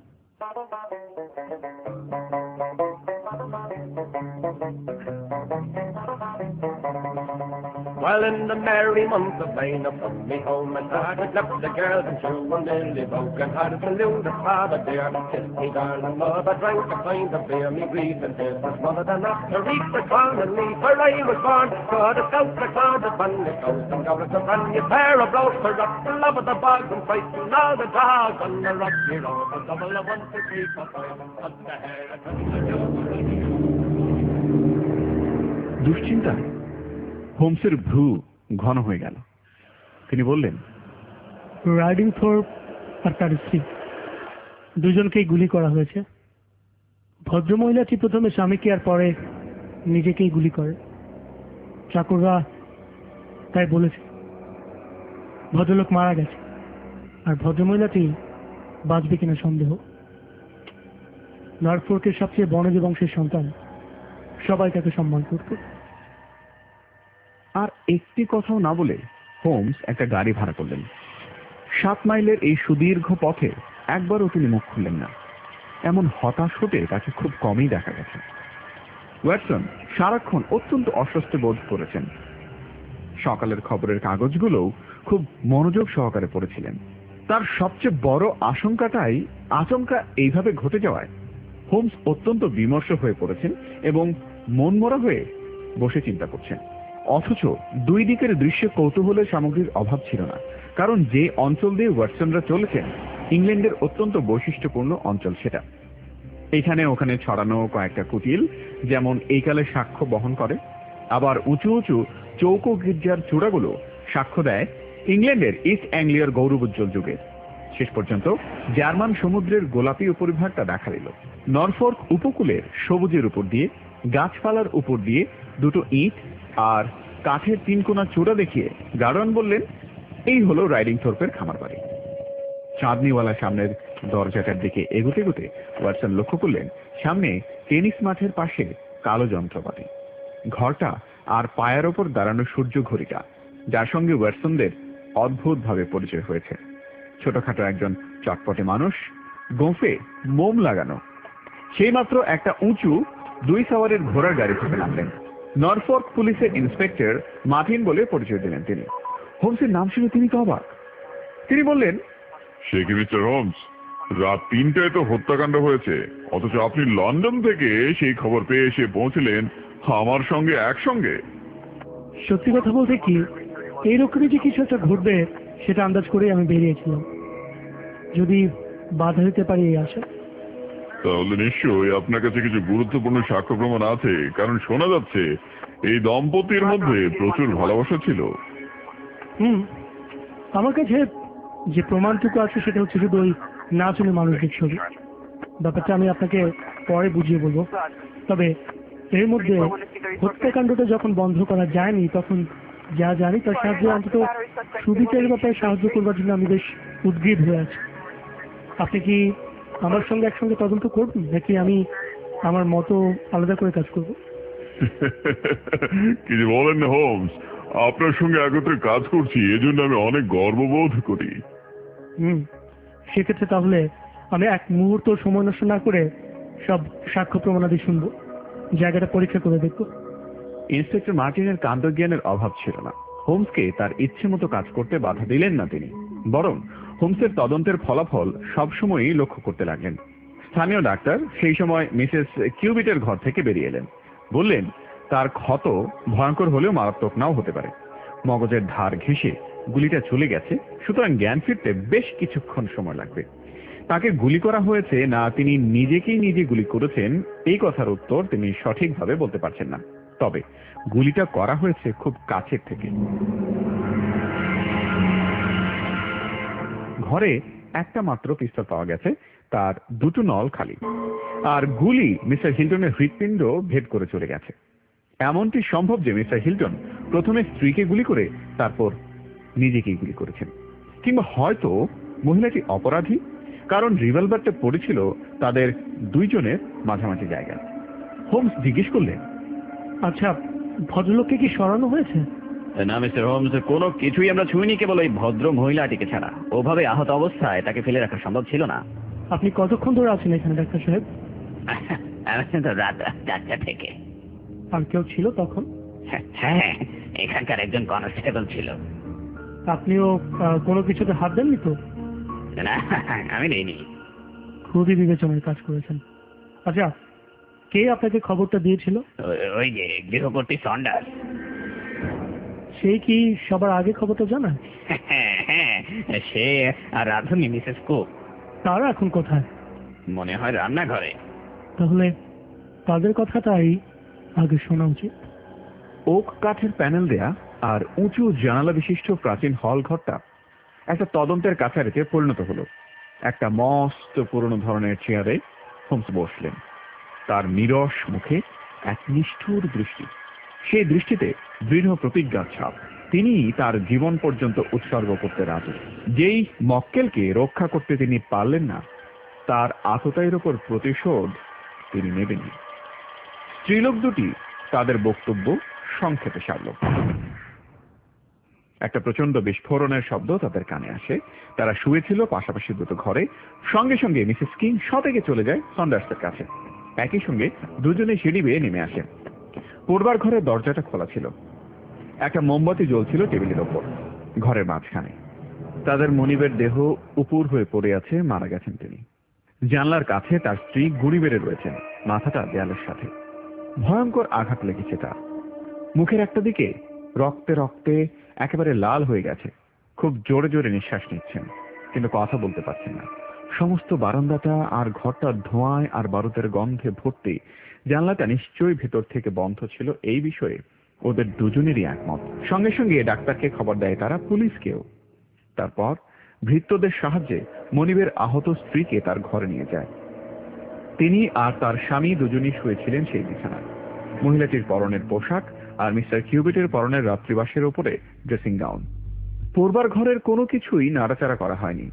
Well, in the merry month of May, up from me home and started, left the girls and children nearly broken hearted. Salute the father dear, kiss me darling mother, drank a pint of beer, me grief and business mother. Then after reach the corn and leave where I was born, got a scout the cloud of fun, the coast and got a brand new pair of blows for up the love of the bogs and fighting all the dogs on the rock here on the double of 1, 2, 3, 4, 5, and cut the hair and cut the দুশ্চিন্তা হোমসের ভ্রু ঘন হয়ে গেল। তিনি বললেন, রাইডিং থোর্প আর তার স্ত্রী দুজনকেই গুলি করা হয়েছে। ভদ্রমহিলাটি প্রথমে স্বামীকে আর পরে নিজেকেই গুলি করে। চাকররা তাই বলেছে ভদ্রলোক মারা গেছে। আর ভদ্রমহিলাটি বাঁচবে কিনা সন্দেহ। নরফোর্কের সবচেয়ে বনজ বংশের সন্তান, সবাই তাকে সম্মান করত। আর একটি কথাও না বলে হোমস একটা গাড়ি ভাড়া করলেন। 7 মাইলের এই সুদীর্ঘ পথে একবারও তিনি মুখ খুললেন না। এমন হতাশ হতে তাকে খুব কমই দেখা গেছে। ওয়াটসন সারাক্ষণ অত্যন্ত অস্বস্তি বোধ করেছেন। সকালের খবরের কাগজগুলোও খুব মনোযোগ সহকারে পড়েছিলেন। তার সবচেয়ে বড় আশঙ্কাটাই আচমকা এইভাবে ঘটে যাওয়ায় হোমস অত্যন্ত বিমর্ষ হয়ে পড়েছেন এবং মনমরা হয়ে বসে চিন্তা করছেন। অথচ দুই দিকের দৃশ্যে কৌতূহলের সামগ্রীর অভাব ছিল না, কারণ যে অঞ্চল দিয়ে ওয়াটসনরা চলেছেন ইংল্যান্ডের অত্যন্ত বৈশিষ্ট্যপূর্ণ অঞ্চল সেটা। এখানে ওখানে ছড়ানো কয়েকটা কুটিল যেমন এইকালে সাক্ষ্য বহন করে, আবার উঁচু উঁচু চৌকো গির্জার চূড়াগুলো সাক্ষ্য দেয় ইংল্যান্ডের ইস্ট অ্যাংলিয়ার গৌরবোজ্জ্বল যুগের। শেষ পর্যন্ত জার্মান সমুদ্রের গোলাপি উপরিভাগটা দেখা দিল। নরফোর্ক উপকূলের সবুজের উপর দিয়ে, গাছপালার উপর দিয়ে দুটো ইট আর কাঠের 3 কোনা চূড়া দেখিয়ে গার্ডওয়ান বললেন, এই হলো রাইডিংথোর্পের খামার বাড়ি। চাঁদনিওয়ালা সামনের দরজাটার দিকে এগোতে এগোতে ওয়াটসন লক্ষ্য করলেন সামনে টেনিস মাঠের পাশে কালো যন্ত্রপাতি, ঘরটা আর পায়ের ওপর দাঁড়ানো সূর্য ঘড়িটা, যার সঙ্গে ওয়াটসনদের অদ্ভুতভাবে পরিচয় হয়েছে। ছোটখাটো একজন চটপটে মানুষ, গোঁফে মোম লাগানো। সেই মাত্র একটা উঁচু 2 সওয়ারের ঘোড়ার গাড়ি থেকে নামলেন। নরফোর্ক পুলিশের ইন্সপেক্টর মার্টিন বলে পরিচয় দিলেন তিনি। হোমসের নাম শুনে তিনি তো অবাক। তিনি বললেন, সে কি মিস্টার হোমস? রাত 3টায় তো হত্যাকাণ্ড হয়েছে, অথচ আপনি লন্ডন থেকে সেই খবর পেয়ে এসে পৌঁছলেন আমার সঙ্গে একসঙ্গে। সত্যি কথা বলতে কি, এইরকমই যে কিছু একটা ঘটবে সেটা আন্দাজ করেই আমি বেরিয়েছিলাম, যদি বাধা দিতে পারি এই আশা। তাহলে নিশ্চয়ই আপনার কাছে কিছু গুরুত্বপূর্ণ সাক্ষ্য প্রমাণ আছে, কারণ শোনা যাচ্ছে এই দম্পতির মধ্যে প্রচুর ভালোবাসা ছিল। আমার কাছে যে প্রমাণটুকু আছে সেটা হচ্ছে শুধু ওই নাচুনি মানুষদের ছবি। ব্যাপারটা আমি আপনাকে পরে বুঝিয়ে বলবো। তবে এর মধ্যে হত্যাকাণ্ডটা যখন বন্ধ করা যায়নি, তখন যা জানি তার সাহায্যে অন্তত সুবিচারের ব্যাপারে সাহায্য করবার জন্য আমি বেশ উদ্গ্রীব হয়ে আছি। আপনি কি আমার সঙ্গে একসঙ্গে তদন্ত করবেন, নাকি আমি আমার মতো আলাদা করে কাজ করব? কিছু বলেন না হোমস, আপনার সঙ্গে একত্রে কাজ করছি, এজন্য আমি অনেক গর্ববোধ করি। সেক্ষেত্রে তাহলে আমি এক মুহূর্ত সময় নষ্ট না করে সব সাক্ষ্য প্রমাণাদি শুনবো, জায়গাটা পরীক্ষা করে দেখব। ইন্সপেক্টর মার্টিনের কাণ্ডজ্ঞানের অভাব ছিল না। হোমসকে তার ইচ্ছে মতো কাজ করতে বাধা দিলেন না তিনি, বরং হোমসের তদন্তের ফলাফল সবসময়ই লক্ষ্য করতে লাগলেন। স্থানীয় ডাক্তার সেই সময় মিসেস কিউবিটের ঘর থেকে বেরিয়ে এলেন। বললেন তার ক্ষত ভয়ঙ্কর হলেও মারাত্মক নাও হতে পারে। মগজের ধার ঘেঁষে গুলিটা চলে গেছে, সুতরাং জ্ঞান ফিরতে বেশ কিছুক্ষণ সময় লাগবে। তাকে গুলি করা হয়েছে না তিনি নিজেকেই নিজে গুলি করেছেন, এই কথার উত্তর তিনি সঠিকভাবে বলতে পারছেন না। তবে গুলিটা করা হয়েছে খুব কাছের থেকে। ঘরে একটা মাত্র পিস্তল পাওয়া গেছে, তার 2টো নল খালি, আর গুলি মিস্টার হিল্টনের হৃৎপিণ্ড ভেদ করে চলে গেছে। এমনটি সম্ভব যে মিস্টার হিল্টন প্রথমে স্ত্রীকে গুলি করে তারপর নিজেকেই গুলি করেছেন, কিংবা হয়তো মহিলাটি অপরাধী, কারণ রিভলভারটা পড়েছিল তাদের 2 জনের মাঝামাঝি জায়গায়। হোমস জিজ্ঞেস করলেন, আচ্ছা, ভদ্রলোককে কি সরানো হয়েছে? না মিস্টার হোমস, কোনো কিছুই আমরা ছুঁইনি, কেবল ওই ভদ্র মহিলাটিকে ছাড়া। ওভাবে আহত অবস্থায় তাকে ফেলে রাখা সম্ভব ছিল না। আপনি কতক্ষণ ধরে আছেন এখানে ডাক্তার সাহেব? আমি তো রাত 4টা থেকে। আর কেউ ছিল তখন? হ্যাঁ, এখানকার একজন কনস্টেবল ছিল। আপনিও কোনো কিছুতে হাত দেননি তো? না, আমি নেইনি। খুবই বিবেচনার কাজ করেছেন। আচ্ছা, কে আপনাকে খবরটা দিয়েছিল? ওই যে গৃহকর্ত্রী সন্ডার্স। সেই কি সবার আগে খবরটা জানায়? হ্যাঁ, সে আর রাধুনী মিসেস কুক। তারা এখন কোথায়? মনে হয় রান্নাঘরে। তাহলে তাদের কথাটাই আগে শোনা উচিত। ওক কাঠের প্যানেল দেয়া আর উঁচু জানালা বিশিষ্ট প্রাচীন হল ঘরটা একটা তদন্তের কাছারিতে পরিণত হলো। একটা মস্ত পুরনো ধরনের চেয়ারে হোমস বসলেন। তার নিরস মুখে এক নিষ্ঠুর দৃষ্টি, সেই দৃষ্টিতে দৃঢ় প্রতিজ্ঞার ছাপ। তিনি তার জীবন পর্যন্ত উৎসর্গ করতে রাজি। যেই মক্কেলকে রক্ষা করতে তিনি পারলেন না, তার আততায়ীর ওপর প্রতিশোধ তিনি নেবেন। স্ত্রীলোক দুটি তাদের বক্তব্য সংক্ষেপে সারল। একটা প্রচন্ড বিস্ফোরণের শব্দ তাদের কানে আসে। তারা শুয়েছিল পাশাপাশি দুটো ঘরে। সঙ্গে সঙ্গে মিসেস কিং সতেগে চলে যায় সন্ডার্সের কাছে। একই সঙ্গে দুজনে সিঁড়ি বেয়ে নেমে আসে। পূর্বার ঘরের দরজাটা খোলা ছিল। একটা মোমবাতি জ্বলছিল টেবিলের ওপর ঘরের মাঝখানে। তাদের মনিবের দেহ উপুর হয়ে পড়ে আছে, মারা গেছেন তিনি। জানলার কাছে তার স্ত্রী গুড়ি বেড়ে রয়েছেন, মাথাটা দেয়ালের সাথে। ভয়ঙ্কর আঘাত লেগেছে তার। মুখের একটা দিকে রক্তে রক্তে একেবারে লাল হয়ে গেছে। খুব জোরে জোরে নিঃশ্বাস নিচ্ছেন, কিন্তু কথা বলতে পারছেন না। সমস্ত বারান্দাটা আর ঘরটা ধোঁয়ায় আর বারুদের গন্ধে ভর্তি। জানলাটা নিশ্চয়ই ভেতর থেকে বন্ধ ছিল, এই বিষয়ে ওদের দুজনেরই একমত। সঙ্গে সঙ্গে ডাক্তারকে খবর দেয় তারা, পুলিশকেও। তারপর ভৃত্যদের সাহায্যে মনিবের আহত স্ত্রীকে তার ঘরে নিয়ে যায়। তিনি আর তার স্বামী দুজনই শুয়েছিলেন সেই বিছানায়। মহিলাটির পরনের পোশাক আর মিস্টার কিউবিটের পরনের রাত্রিবাসের উপরে ড্রেসিং গাউন। পূর্বার ঘরের কোনো কিছুই নাড়াচাড়া করা হয়নি।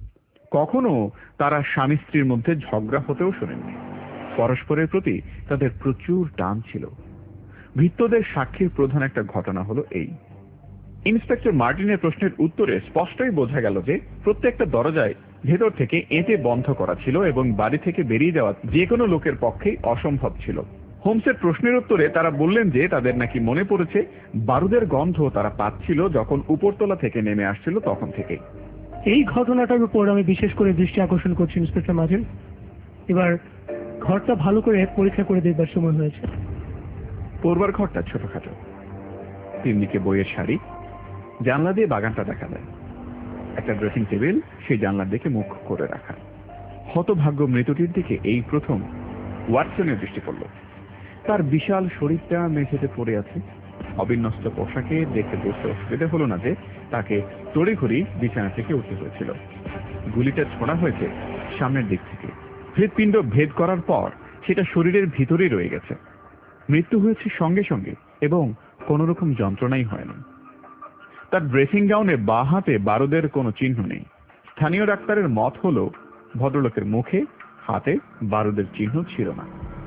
কখনো তারা স্বামী স্ত্রীর মধ্যে ঝগড়া হতেও শোনেননি। পরস্পরের প্রতি তাদের প্রচুর টান ছিল। ভৃত্যদের সাক্ষীর প্রধান একটা ঘটনা হলো এই। ইন্সপেক্টর মার্টিনের প্রশ্নের উত্তরে স্পষ্টই বোঝা গেল যে প্রত্যেকটা দরজায় ভেতর থেকে এঁটে বন্ধ করা ছিল এবং বাড়ি থেকে বেরিয়ে যাওয়া যে কোনো লোকের পক্ষেই অসম্ভব ছিল। হোমসের প্রশ্নের উত্তরে তারা বললেন যে তাদের নাকি মনে পড়েছে বারুদের গন্ধ তারা পাচ্ছিল যখন উপরতলা থেকে নেমে আসছিল তখন থেকে। এই ঘটনাটার উপর আমি বিশেষ করে দৃষ্টি আকর্ষণ করছি ইন্সপেক্টর মার্টিন। এবার ঘরটা ভালো করে পরীক্ষা করে দেখবার সময় হয়েছে। পূর্বার ঘরটা ছোটখাটো, তিন দিকে বইয়ের শাড়ি, জানলা দিয়ে বাগানটা দেখা যায়। একটা ড্রেসিং টেবিল সেই জানলার দিকে মুখ করে রাখা। হতভাগ্য মৃতটির দিকে এই প্রথম ওয়াটসনের দৃষ্টি পড়ল। তার বিশাল শরীরটা মেঝেতে পড়ে আছে। অবিন্যস্ত পোশাকে দেখে বুঝতে অসুবিধা হলো না যে তাকে তড়িঘড়ি বিছানা থেকে উঠতে হয়েছিল। গুলিটা ছোড়া হয়েছে সামনের দিক থেকে। হৃৎপিণ্ড ভেদ করার পর সেটা শরীরের ভিতরেই রয়ে গেছে। মৃত্যু হয়েছে সঙ্গে সঙ্গে এবং কোন রকম যন্ত্রণাই হয়নি। তার ড্রেসিং গাউনে বাঁ হাতে বারুদের কোনো চিহ্ন নেই। স্থানীয় ডাক্তারের মত হলো ভদ্রলোকের মুখে হাতে বারুদের চিহ্ন ছিল না।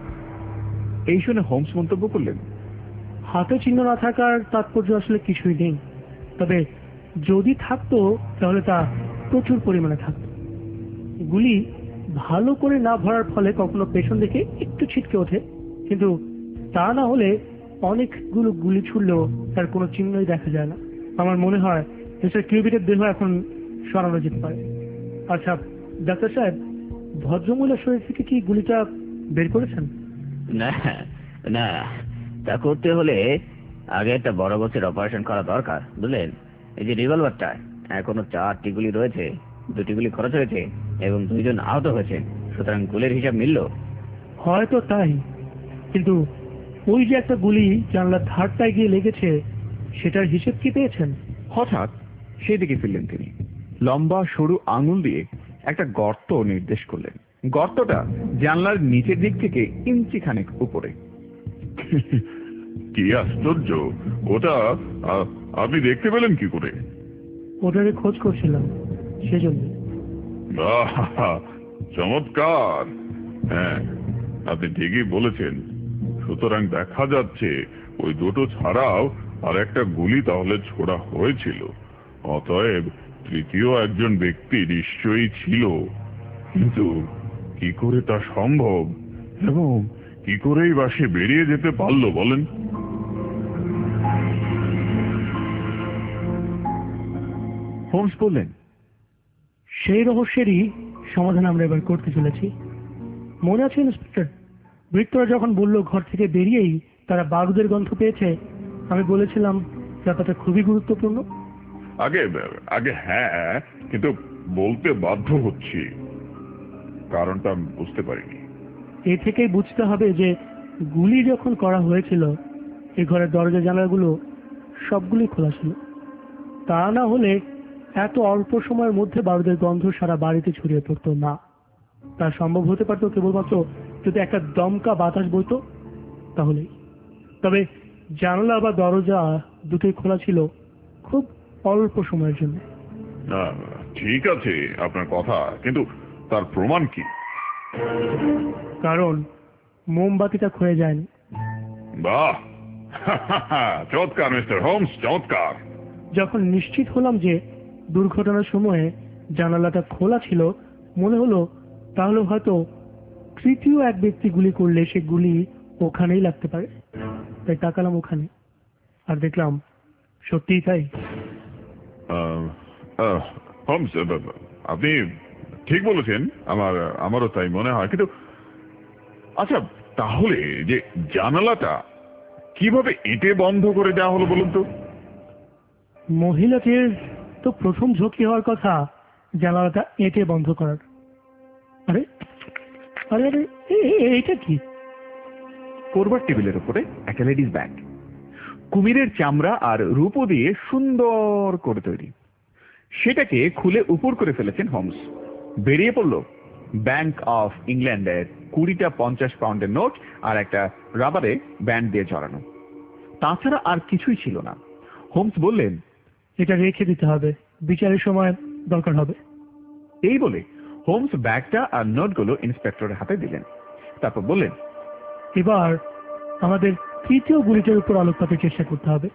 এই শুনে হোমস মন্তব্য করলেন, হাতে চিহ্ন না থাকার তাৎপর্য আসলে কিছুই নেই, তবে যদি থাকতো তাহলে তা প্রচুর পরিমাণে থাকতো। গুলি ভালো করে না ভরার ফলে কখনো পেছন দিকে একটু ছিটকে ওঠে, কিন্তু তা না হলে অনেকগুলো গুলি ছুড়লেও তার কোনো চিহ্নই দেখা যায় না। আমার মনে হয় মিস্টার কিউবিটের দেহ এখন সরানো যেতে পারে। আচ্ছা ডাক্তার সাহেব, ভদ্রমহিলার শরীর থেকে কি গুলিটা বের করেছেন? না না, তা করতে হলে আগে একটা বড় গোছের অপারেশন করা দরকার, বুঝলেন। এই যে রিভলভারটা, এখনো 4টি গুলি রয়েছে, 2টি গুলি খরচ হয়েছে এবং 2 জন আহত হয়েছে, সুতরাং গুলির হিসাব মিলল। হয়তো তাই, কিন্তু ওই যে একটা গুলি জানলার ধারটায় গিয়ে লেগেছে, সেটার হিসেব কি পেয়েছেন? হঠাৎ সেই দিকে ফিরলেন তিনি। লম্বা সরু আঙুল দিয়ে একটা গর্ত নির্দেশ করলেন। গর্তটা জানলার নিচের দিক থেকে ইঞ্চি খানেক উপরে। কি আশ্চর্য! ওটা আপনি দেখতে পেলেন কি করে? ওটারে খোঁজ করছিলাম, সেজন্য। আহা, চমৎকার! হ্যাঁ, আপনি ঠিকই বলেছেন। সুতরাং দেখা যাচ্ছে ওই দুটো ছাড়াও আর একটা গুলি তাহলে ছোড়া হয়েছিল। অতএব তৃতীয় একজন ব্যক্তি নিশ্চয়ই ছিল, কিন্তু কি করে তা সম্ভব এবং কি করেই বা সে বেরিয়ে যেতে পারলো বলেন? হোমস বললেন, সেই রহস্যেরই সমাধান আমরা এবার করতে চলেছি। মনে আছে ইন্সপেক্টর, বৃত্তরা যখন বলল ঘর থেকে বেরিয়েই তারা বারুদের গন্ধ পেয়েছে, আমি বলেছিলাম ব্যাপারটা খুবই গুরুত্বপূর্ণ। আগে হ্যাঁ, কিন্তু বলতে বাধ্য হচ্ছি, কারণটা আমি বুঝতে পারিনি। এ থেকেই বুঝতে হবে যে গুলি যখন করা হয়েছিল এই ঘরের দরজা জানালাগুলো সবগুলি খোলা ছিল। তা না হলে এত অল্প সময়ের মধ্যে বারুদের গন্ধ সারা বাড়িতে ছড়িয়ে পড়তো না। তা সম্ভব হতে পারতো কেবলমাত্র যদি একটা দমকা বাতাস বইতো, তাহলেই। তবে জানালা বা দরজা দুটোই খোলা ছিল, খুব অল্প সময়ের জন্য। না, ঠিক আছে আপনার কথা, কিন্তু তার প্রমাণ কি? কারণ মোমবাতিটা ক্ষয়ে যায়নি। বাহ, চমৎকার মিস্টার হোমস, চমৎকার। যখন নিশ্চিত হলাম যে দুর্ঘটনার সময়ে জানালাটা খোলা ছিল, মনে হলো তাহলে হয়তো তৃতীয় এক ব্যক্তি গুলি করলে সে গুলি ওখানেই লাগতে পারে। তাই তাকালাম ওখানে আর দেখলাম সত্যিই তাই। হোমস, আপনি ঠিক বলেছেন, আমারও তাই মনে হয়। কিন্তু আচ্ছা, তাহলে যে জানালাটা কিভাবে এঁটে বন্ধ করে দেওয়া হলো বলুন তো? মহিলাটির তো প্রথম ঝুঁকি হওয়ার কথা জানালাটা এঁটে বন্ধ করার। আরে আরে আরে এইটা কি? করবার টেবিলের উপরে একটা লেডিস ব্যাগ, কুমিরের চামড়া আর রূপো দিয়ে সুন্দর করে তৈরি। সেটাকে খুলে উপর করে ফেলেছেন হোমস। বেরিয়ে পড়ল ব্যাংক অফ ইংল্যান্ডের 20টা 50 পাউন্ডের নোট আর একটা রাবারে ব্যান্ড দিয়ে জড়ানো। তাছাড়া আর কিছুই ছিল না। হোমস বললেন, এটা রেখে দিতে হবে, বিচারের সময় দরকার হবে। এই বলে হোমস ব্যাগটা আর নোটগুলো ইন্সপেক্টরের হাতে দিলেন। তারপর বললেন, এবার আমাদের তৃতীয় গুলিটার উপর আলোকপাতের চেষ্টা করতে হবে।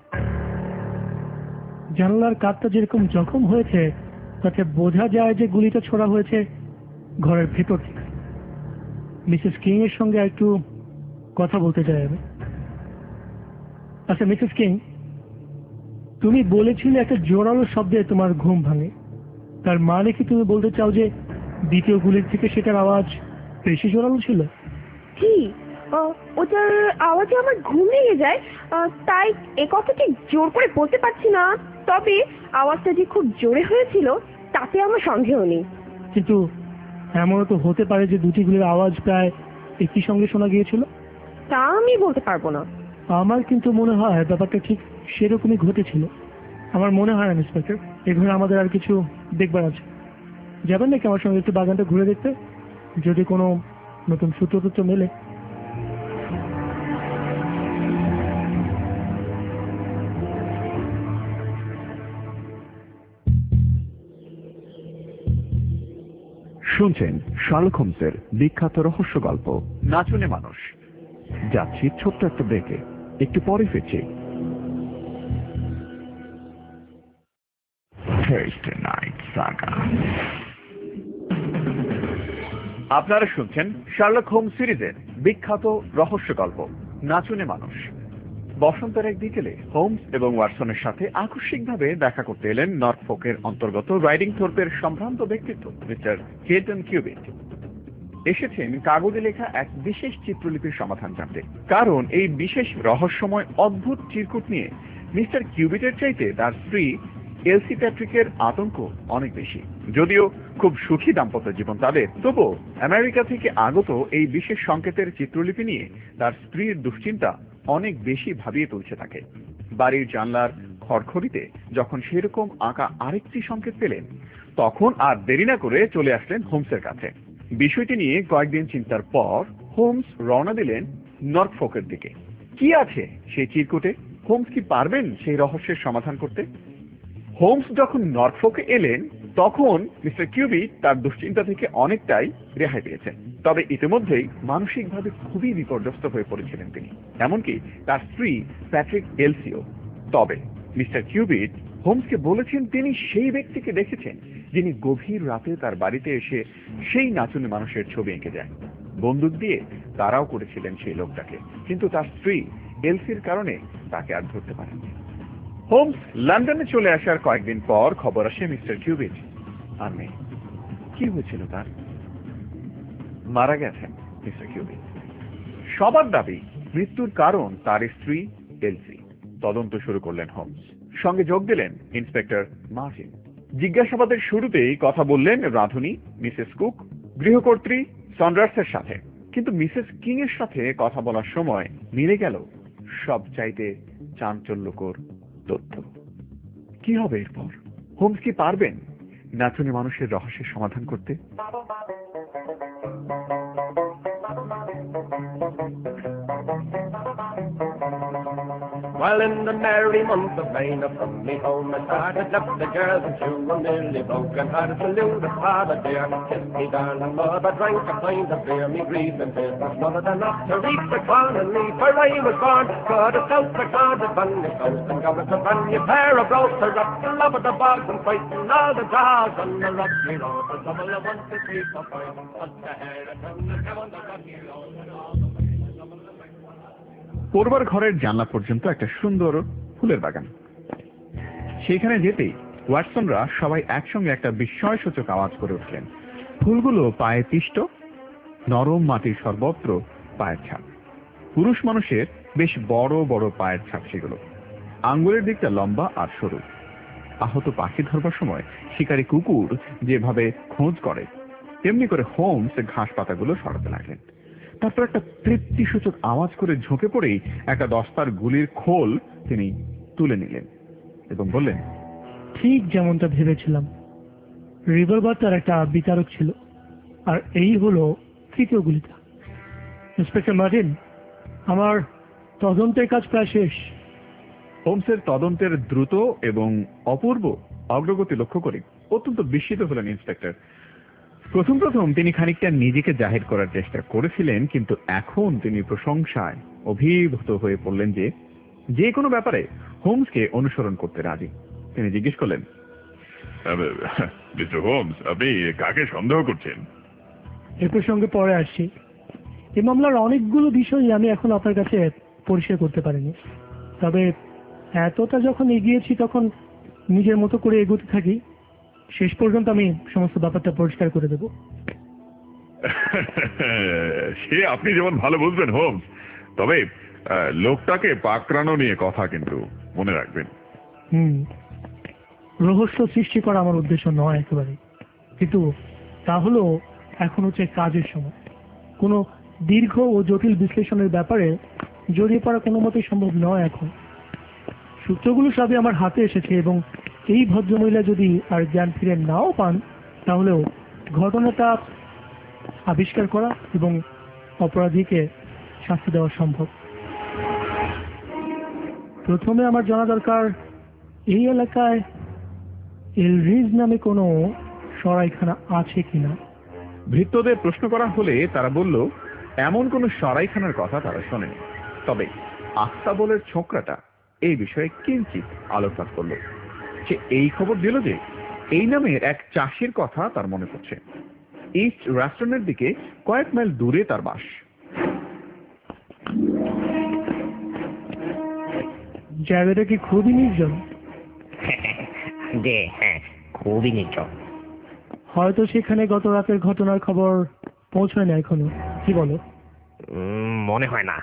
জানালার কাঠটা যেরকম জখম হয়েছে তাতে বোঝা যায় যে গুলিটা ছোড়া হয়েছে ঘরের ভেতর থেকে। মিসেস কিং এর সঙ্গে একটু কথা বলতে চাই আমি। আচ্ছা মিসেস কিং, তুমি বলেছিলে একটা জোরালো শব্দে তোমার ঘুম ভাঙে, তার মানে কি তুমি বলতে চাও যে দ্বিতীয় গুলির থেকে সেটার আওয়াজ বেশি জোরালো ছিল? কি ওটার আওয়াজে আমার ঘুম ভেঙে যায়, তাই এ কথা ঠিক জোর করে বলতে পারছি না। তবে আওয়াজটা যে খুব জোরে হয়েছিল তাতে আমার সন্দেহ নেই। কিন্তু এমনও তো হতে পারে যে দুটি গুলির আওয়াজ প্রায় একই সঙ্গে শোনা গিয়েছিল। তা আমি বলতে পারবো না। আমার কিন্তু মনে হয় ব্যাপারটা ঠিক সেরকমই ঘটেছিল। আমার মনে হয় না ইন্সপেক্টর, এখানে আমাদের আর কিছু দেখবার আছে। যাবেন নাকি আমার সঙ্গে একটু বাগানটা ঘুরে দেখতে, যদি কোনো নতুন সূত্র মেলে? শুনছেন শার্লক হোমসের বিখ্যাত রহস্য গল্প নাচুনে মানুষ। যাচ্ছি ছোট্ট একটা ব্রেকে, একটু পরে ফিরছি। আপনারা শুনছেন শার্লক হোমস সিরিজের বিখ্যাত রহস্য গল্প নাচুনে মানুষ। বসন্তের এক বিকেলে হোমস এবং ওয়াটসনের সাথে আকস্মিকভাবে দেখা করতে এলেন নর্ফোকের অন্তর্গত রাইডিং থোর্পের সম্ভ্রান্ত ব্যক্তিত্ব মিস্টার হেটন কিউবিট। এসেছেন কাগজে লেখা এক বিশেষ চিত্রলিপির সমাধান জানতে। কারণ এই বিশেষ রহস্যময় অদ্ভুত চিরকুট নিয়ে মিস্টার কিউবিটের চাইতে তার স্ত্রী এলসি প্যাট্রিকের আতঙ্ক অনেক বেশি। যদিও খুব সুখী দাম্পত্য জীবন তাদের, তবুও আমেরিকা থেকে আগত এই বিশেষ সংকেতের চিত্রলিপি নিয়ে তার স্ত্রীর দুশ্চিন্তা অনেক বেশি ভাবিয়ে তুলছে তাকে। বাড়ির জানলার খড়খড়িতে যখন সেরকম আঁকা আরেকটি সংকেত পেলেন, তখন আর দেরি না করে চলে আসলেন হোমসের কাছে। বিষয়টি নিয়ে কয়েকদিন চিন্তার পর হোমস রওনা দিলেন নর্ফোকের দিকে। কি আছে সেই চিরকুটে? হোমস কি পারবেন সেই রহস্যের সমাধান করতে? হোমস যখন নর্ফোকে এলেন তখন মিস্টার কিউবিট তার দুশ্চিন্তা থেকে অনেকটাই রেহাই পেয়েছেন। তবে ইতিমধ্যেই মানসিকভাবে খুবই বিপর্যস্ত হয়ে পড়েছিলেন তিনি, এমনকি তার স্ত্রী প্যাট্রিক এলসিও। তবে মিস্টার কিউবিট হোমসকে বলেছেন তিনি সেই ব্যক্তিকে দেখেছেন যিনি গভীর রাতে তার বাড়িতে এসে সেই নাচুনে মানুষের ছবি এঁকে যায়। বন্দুক দিয়ে তারাও করেছিলেন সেই লোকটাকে, কিন্তু তার স্ত্রী এলসির কারণে তাকে আর ধরতে পারেননি। হোমস লন্ডনে চলে আসার কয়েকদিন পর খবর আসে মিস্টার কিউবিট আর নেই। কি হয়েছিল তার? মারা গেছেন মিস্টার কিউবিট। সবার দাবি মৃত্যুর কারণ তার স্ত্রী এলসি। তদন্ত শুরু করলেন হোমস। সঙ্গে যোগ দিলেন ইন্সপেক্টর মার্টিন। জিজ্ঞাসাবাদের শুরুতেই কথা বললেন রাঁধুনি মিসেস কুক, গৃহকর্ত্রী সন্ডার্সের সাথে। কিন্তু মিসেস কিং এর সাথে কথা বলার সময় মিলে গেল সবচাইতে চাঞ্চল্যকর তথ্য। কি হবে এরপর? হোমস কি পারবেন নাচুনে মানুষের রহস্যের সমাধান করতে? Well, in the merry month of May, from me home I started, left the girls and children nearly broken hearted. Salute the father dear, kiss me darling mother, drank a pint of beer, me grieving tears was smothered enough to reach the colony where I was born. Got a south the card of bunny coast and got us a brand new pair of brothers up the love of the bogs and fighting all the dogs on the rocky road. The double of 1, 2, 3, 4, 5, but the hair and the down the rocky road and all the পড়বার ঘরের জানলা পর্যন্ত একটা সুন্দর ফুলের বাগান। সেখানে যেতেই ওয়াটসনরা সবাই একসঙ্গে একটা বিস্ময়সূচক আওয়াজ করে উঠলেন। ফুলগুলো পায়ে পিষ্ট, নরম মাটির সর্বত্র পায়ের ছাপ। পুরুষ মানুষের বেশ বড় বড় পায়ের ছাপ সেগুলো। আঙ্গুলের দিকটা লম্বা আর সরু। আহত পাখি ধরবার সময় শিকারী কুকুর যেভাবে খোঁজ করে তেমনি করে হোমস ঘাস পাতাগুলো সরাতে লাগলেন। তারপর একটা তৃপ্তিসূচক আওয়াজ করে ঝুঁকে পড়েই একটা দস্তার গুলির খোল তিনি তুলে নিলেন এবং বললেন, ঠিক যেমনটা ভেবেছিলাম। রিভলভারটার একটা বিতারক ছিল, আর এই হলো তৃতীয় গুলিটা। ইন্সপেক্টর মার্টিন, আমার তদন্তের কাজ প্রায় শেষ। হোমসের তদন্তের দ্রুত এবং অপূর্ব অগ্রগতি লক্ষ্য করে অত্যন্ত বিস্মিত হলেন ইন্সপেক্টর। প্রথম তিনি খানিকটা নিজেকে জাহির করার চেষ্টা করেছিলেন, কিন্তু এখন তিনি প্রশংসায় অভিভূত হয়ে পড়লেন যে কোনো ব্যাপারে হোমসকে অনুসরণ করতে রাজি। তিনি জিজ্ঞেস করলেন, মিস্টার হোমস, আপনি কাকে সন্দেহ করছেন? এ প্রসঙ্গে পরে আসছি। এই মামলার অনেকগুলো বিষয়ই আমি এখন আপনার কাছে পরিষ্কার করতে পারিনি, তবে এতটা যখন এগিয়েছি তখন নিজের মতো করে এগোতে থাকি। শেষ পর্যন্ত আমি সমস্ত ব্যাপারটা পরিষ্কার করে দেব। সে আপনি যেমন ভালো বুঝবেন হোমস, তবে লোকটাকে পাকড়ানো নিয়ে কথা কিন্তু মনে রাখবেন। রহস্য সৃষ্টি করা আমার উদ্দেশ্য নয় একেবারে, কিন্তু তা হলো এখন হচ্ছে কাজের সময়। কোনো দীর্ঘ ও জটিল বিশ্লেষণের ব্যাপারে জড়িয়ে পড়া কোনো মতেই সম্ভব নয় এখন। সূত্রগুলো সবই আমার হাতে এসেছে এবং এই ভদ্রমহিলা যদি আর জ্ঞান ফিরে নাও পান, তাহলেও ঘটনাটা আবিষ্কার করা এবং অপরাধীকে শাস্তি দেওয়া সম্ভব। প্রথমে আমার জানা দরকার এই এলাকায় এলরিজ নামে কোনো সরাইখানা আছে কিনা। ভৃত্যদের প্রশ্ন করা হলে তারা বলল এমন কোন সরাইখানার কথা তারা শোনেনি, তবে আস্তাবলের ছোকরাটা এই বিষয়ে কিঞ্চিত আলোকপাত করল। সে এই খবর দিল যে এই নামের এক চাষির কথা তার মনে পড়ছে। ইস্ট রাস্টনের দিকে কয়েক মাইল দূরে তার বাস। জায়গাটা কি খুবই নির্জন? হ্যাঁ, খুবই নির্জন। হয়তো সেখানে গত রাতের ঘটনার খবর পৌঁছয় না এখনো, কি বলো? মনে হয় না।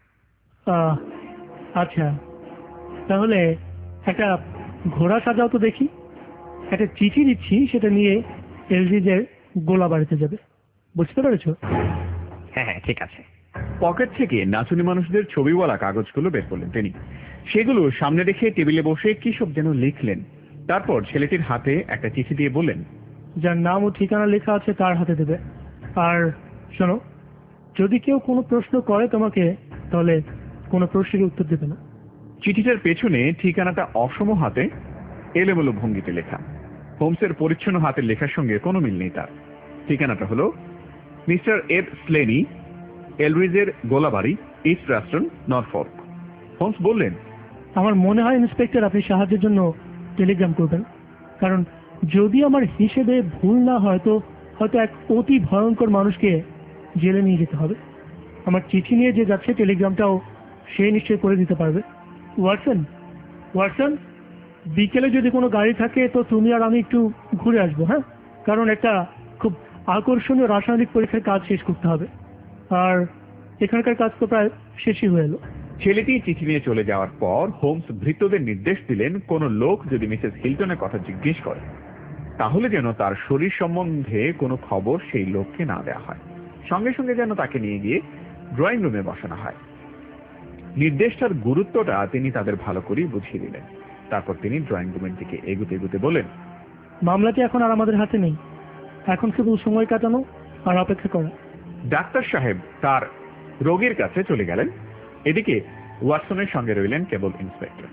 আচ্ছা, তাহলে একটা ঘোড়া সাজাও তো দেখি। একটা চিঠি দিচ্ছি, সেটা নিয়ে এলরিজের গোলা বাড়িতে যাবে, বুঝতে পেরেছ? হ্যাঁ, ঠিক আছে। পকেট থেকে নাচুনি মানুষদের ছবিওয়ালা কাগজগুলো বের করলেন তিনি। সেগুলো সামনে রেখে টেবিলে বসে কি সব যেন লিখলেন। তারপর ছেলেটির হাতে একটা চিঠি দিয়ে বললেন, যার নাম ও ঠিকানা লেখা আছে তার হাতে দেবে। আর শোনো, যদি কেউ কোনো প্রশ্ন করে তোমাকে, তাহলে কোনো প্রশ্নের উত্তর দেবে না। চিঠিটার পেছনে ঠিকানাটা অসম হাতে এলোমেলো ভঙ্গিতে লেখা। হোমসের পরিচ্ছন্ন হাতের লেখার সঙ্গে কোনো মিল নেই তার। ঠিকানাটা হলো মিস্টার এফ স্লেনি, এলরিজের গোলাবাড়ি, ইস্ট রাস্টন, নরফর্ক। হোমস বললেন, আমার মনে হয় ইন্সপেক্টর আপনি সাহায্যের জন্য টেলিগ্রাম করবেন, কারণ যদি আমার হিসেবে ভুল না হয় তো হয়তো এক অতি ভয়ঙ্কর মানুষকে জেলে নিয়ে যেতে হবে। আমার চিঠি নিয়ে যে যাচ্ছে টেলিগ্রামটাও সে নিশ্চয় করে দিতে পারবে। ওয়াটসন, বিকেলে যদি কোনো গাড়ি থাকে তো তুমি আর আমি একটু ঘুরে আসবো। হ্যাঁ, কারণ একটা খুব আকর্ষণীয় রাসায়নিক পরীক্ষার কাজ শেষ করতে হবে, আর এখানকার কাজ তো প্রায় শেষই হয়ে এলো। ছেলেটি চিঠি নিয়ে চলে যাওয়ার পর হোমস ভৃত্যদের নির্দেশ দিলেন, কোনো লোক যদি মিসেস হিলটনের কথা জিজ্ঞেস করে তাহলে যেন তার শরীর সম্বন্ধে কোনো খবর সেই লোককে না দেওয়া হয়। সঙ্গে সঙ্গে যেন তাকে নিয়ে গিয়ে ড্রয়িং রুমে বসানো হয়। নির্দেশটার গুরুত্বটা তিনি তাদের ভালো করেই বুঝিয়ে দিলেন। তারপর তিনি ড্রয়িং রুমের দিকে এগুতে এগুতে বলেন, মামলাটি এখন আর আমাদের হাতে নেই, এখন কেবল সময় কাটানো আর অপেক্ষা করা। ডাক্তার সাহেব তার রোগীর কাছে চলে গেলেন। এদিকে ওয়াটসনের সঙ্গে রইলেন কেবল ইন্সপেক্টর।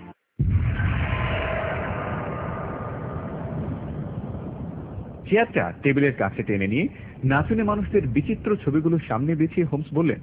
চেয়ারটা টেবিলের কাছে টেনে নিয়ে নাচুনে মানুষদের বিচিত্র ছবিগুলো সামনে বিছিয়ে হোমস বললেন,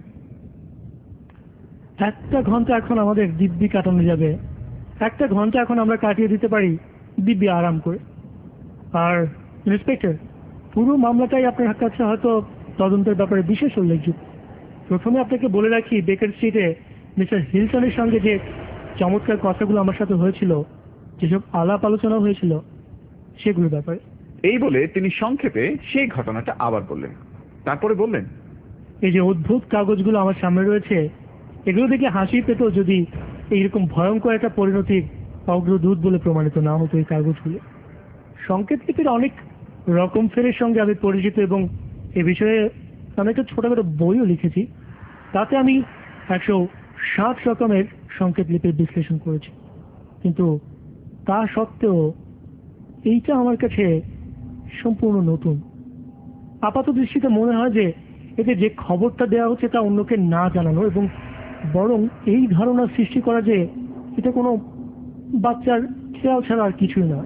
1 ঘন্টা এখন আমাদের দিব্যি কাটানো যাবে। 1 ঘন্টা এখন আমরা কাটিয়ে দিতে পারি দিব্যি আরাম করে। আর ইন্সপেক্টর, পুরো মামলাটাই আপনার কাছে হয়তো তদন্তের ব্যাপারে বিশেষ উল্লেখযোগ্য। প্রথমে আপনাকে বলে রাখি, বেকার স্ট্রিটে মিস্টার হিলটনের সঙ্গে যে চমৎকার কথাগুলো আমার সাথে হয়েছিল, যেসব আলাপ আলোচনা হয়েছিল, সেগুলোর ব্যাপারে। এই বলে তিনি সংক্ষেপে সেই ঘটনাটা আবার বললেন। তারপরে বললেন, এই যে অদ্ভুত কাগজগুলো আমার সামনে রয়েছে, এগুলো দেখে হাসি পেত যদি এইরকম ভয়ঙ্কর একটা পরিণতির অগ্রদূত বলে প্রমাণিত না হতো এই কাগজগুলো। সংকেত লিপির অনেক রকম ফেরের সঙ্গে আমি পরিচিত এবং এ বিষয়ে আমি একটা ছোটখাটো বইও লিখেছি। তাতে আমি 160 রকমের সংকেত লিপির বিশ্লেষণ করেছি। কিন্তু তা সত্ত্বেও এইটা আমার কাছে সম্পূর্ণ নতুন। আপাত দৃষ্টিতে মনে হয় যে এতে যে খবরটা দেওয়া হচ্ছে তা অন্যকে না জানানো, এবং বরং এই ধারণা সৃষ্টি করা যে এটা কোনো বাচ্চার খেয়াল ছাড়া আর কিছুই না।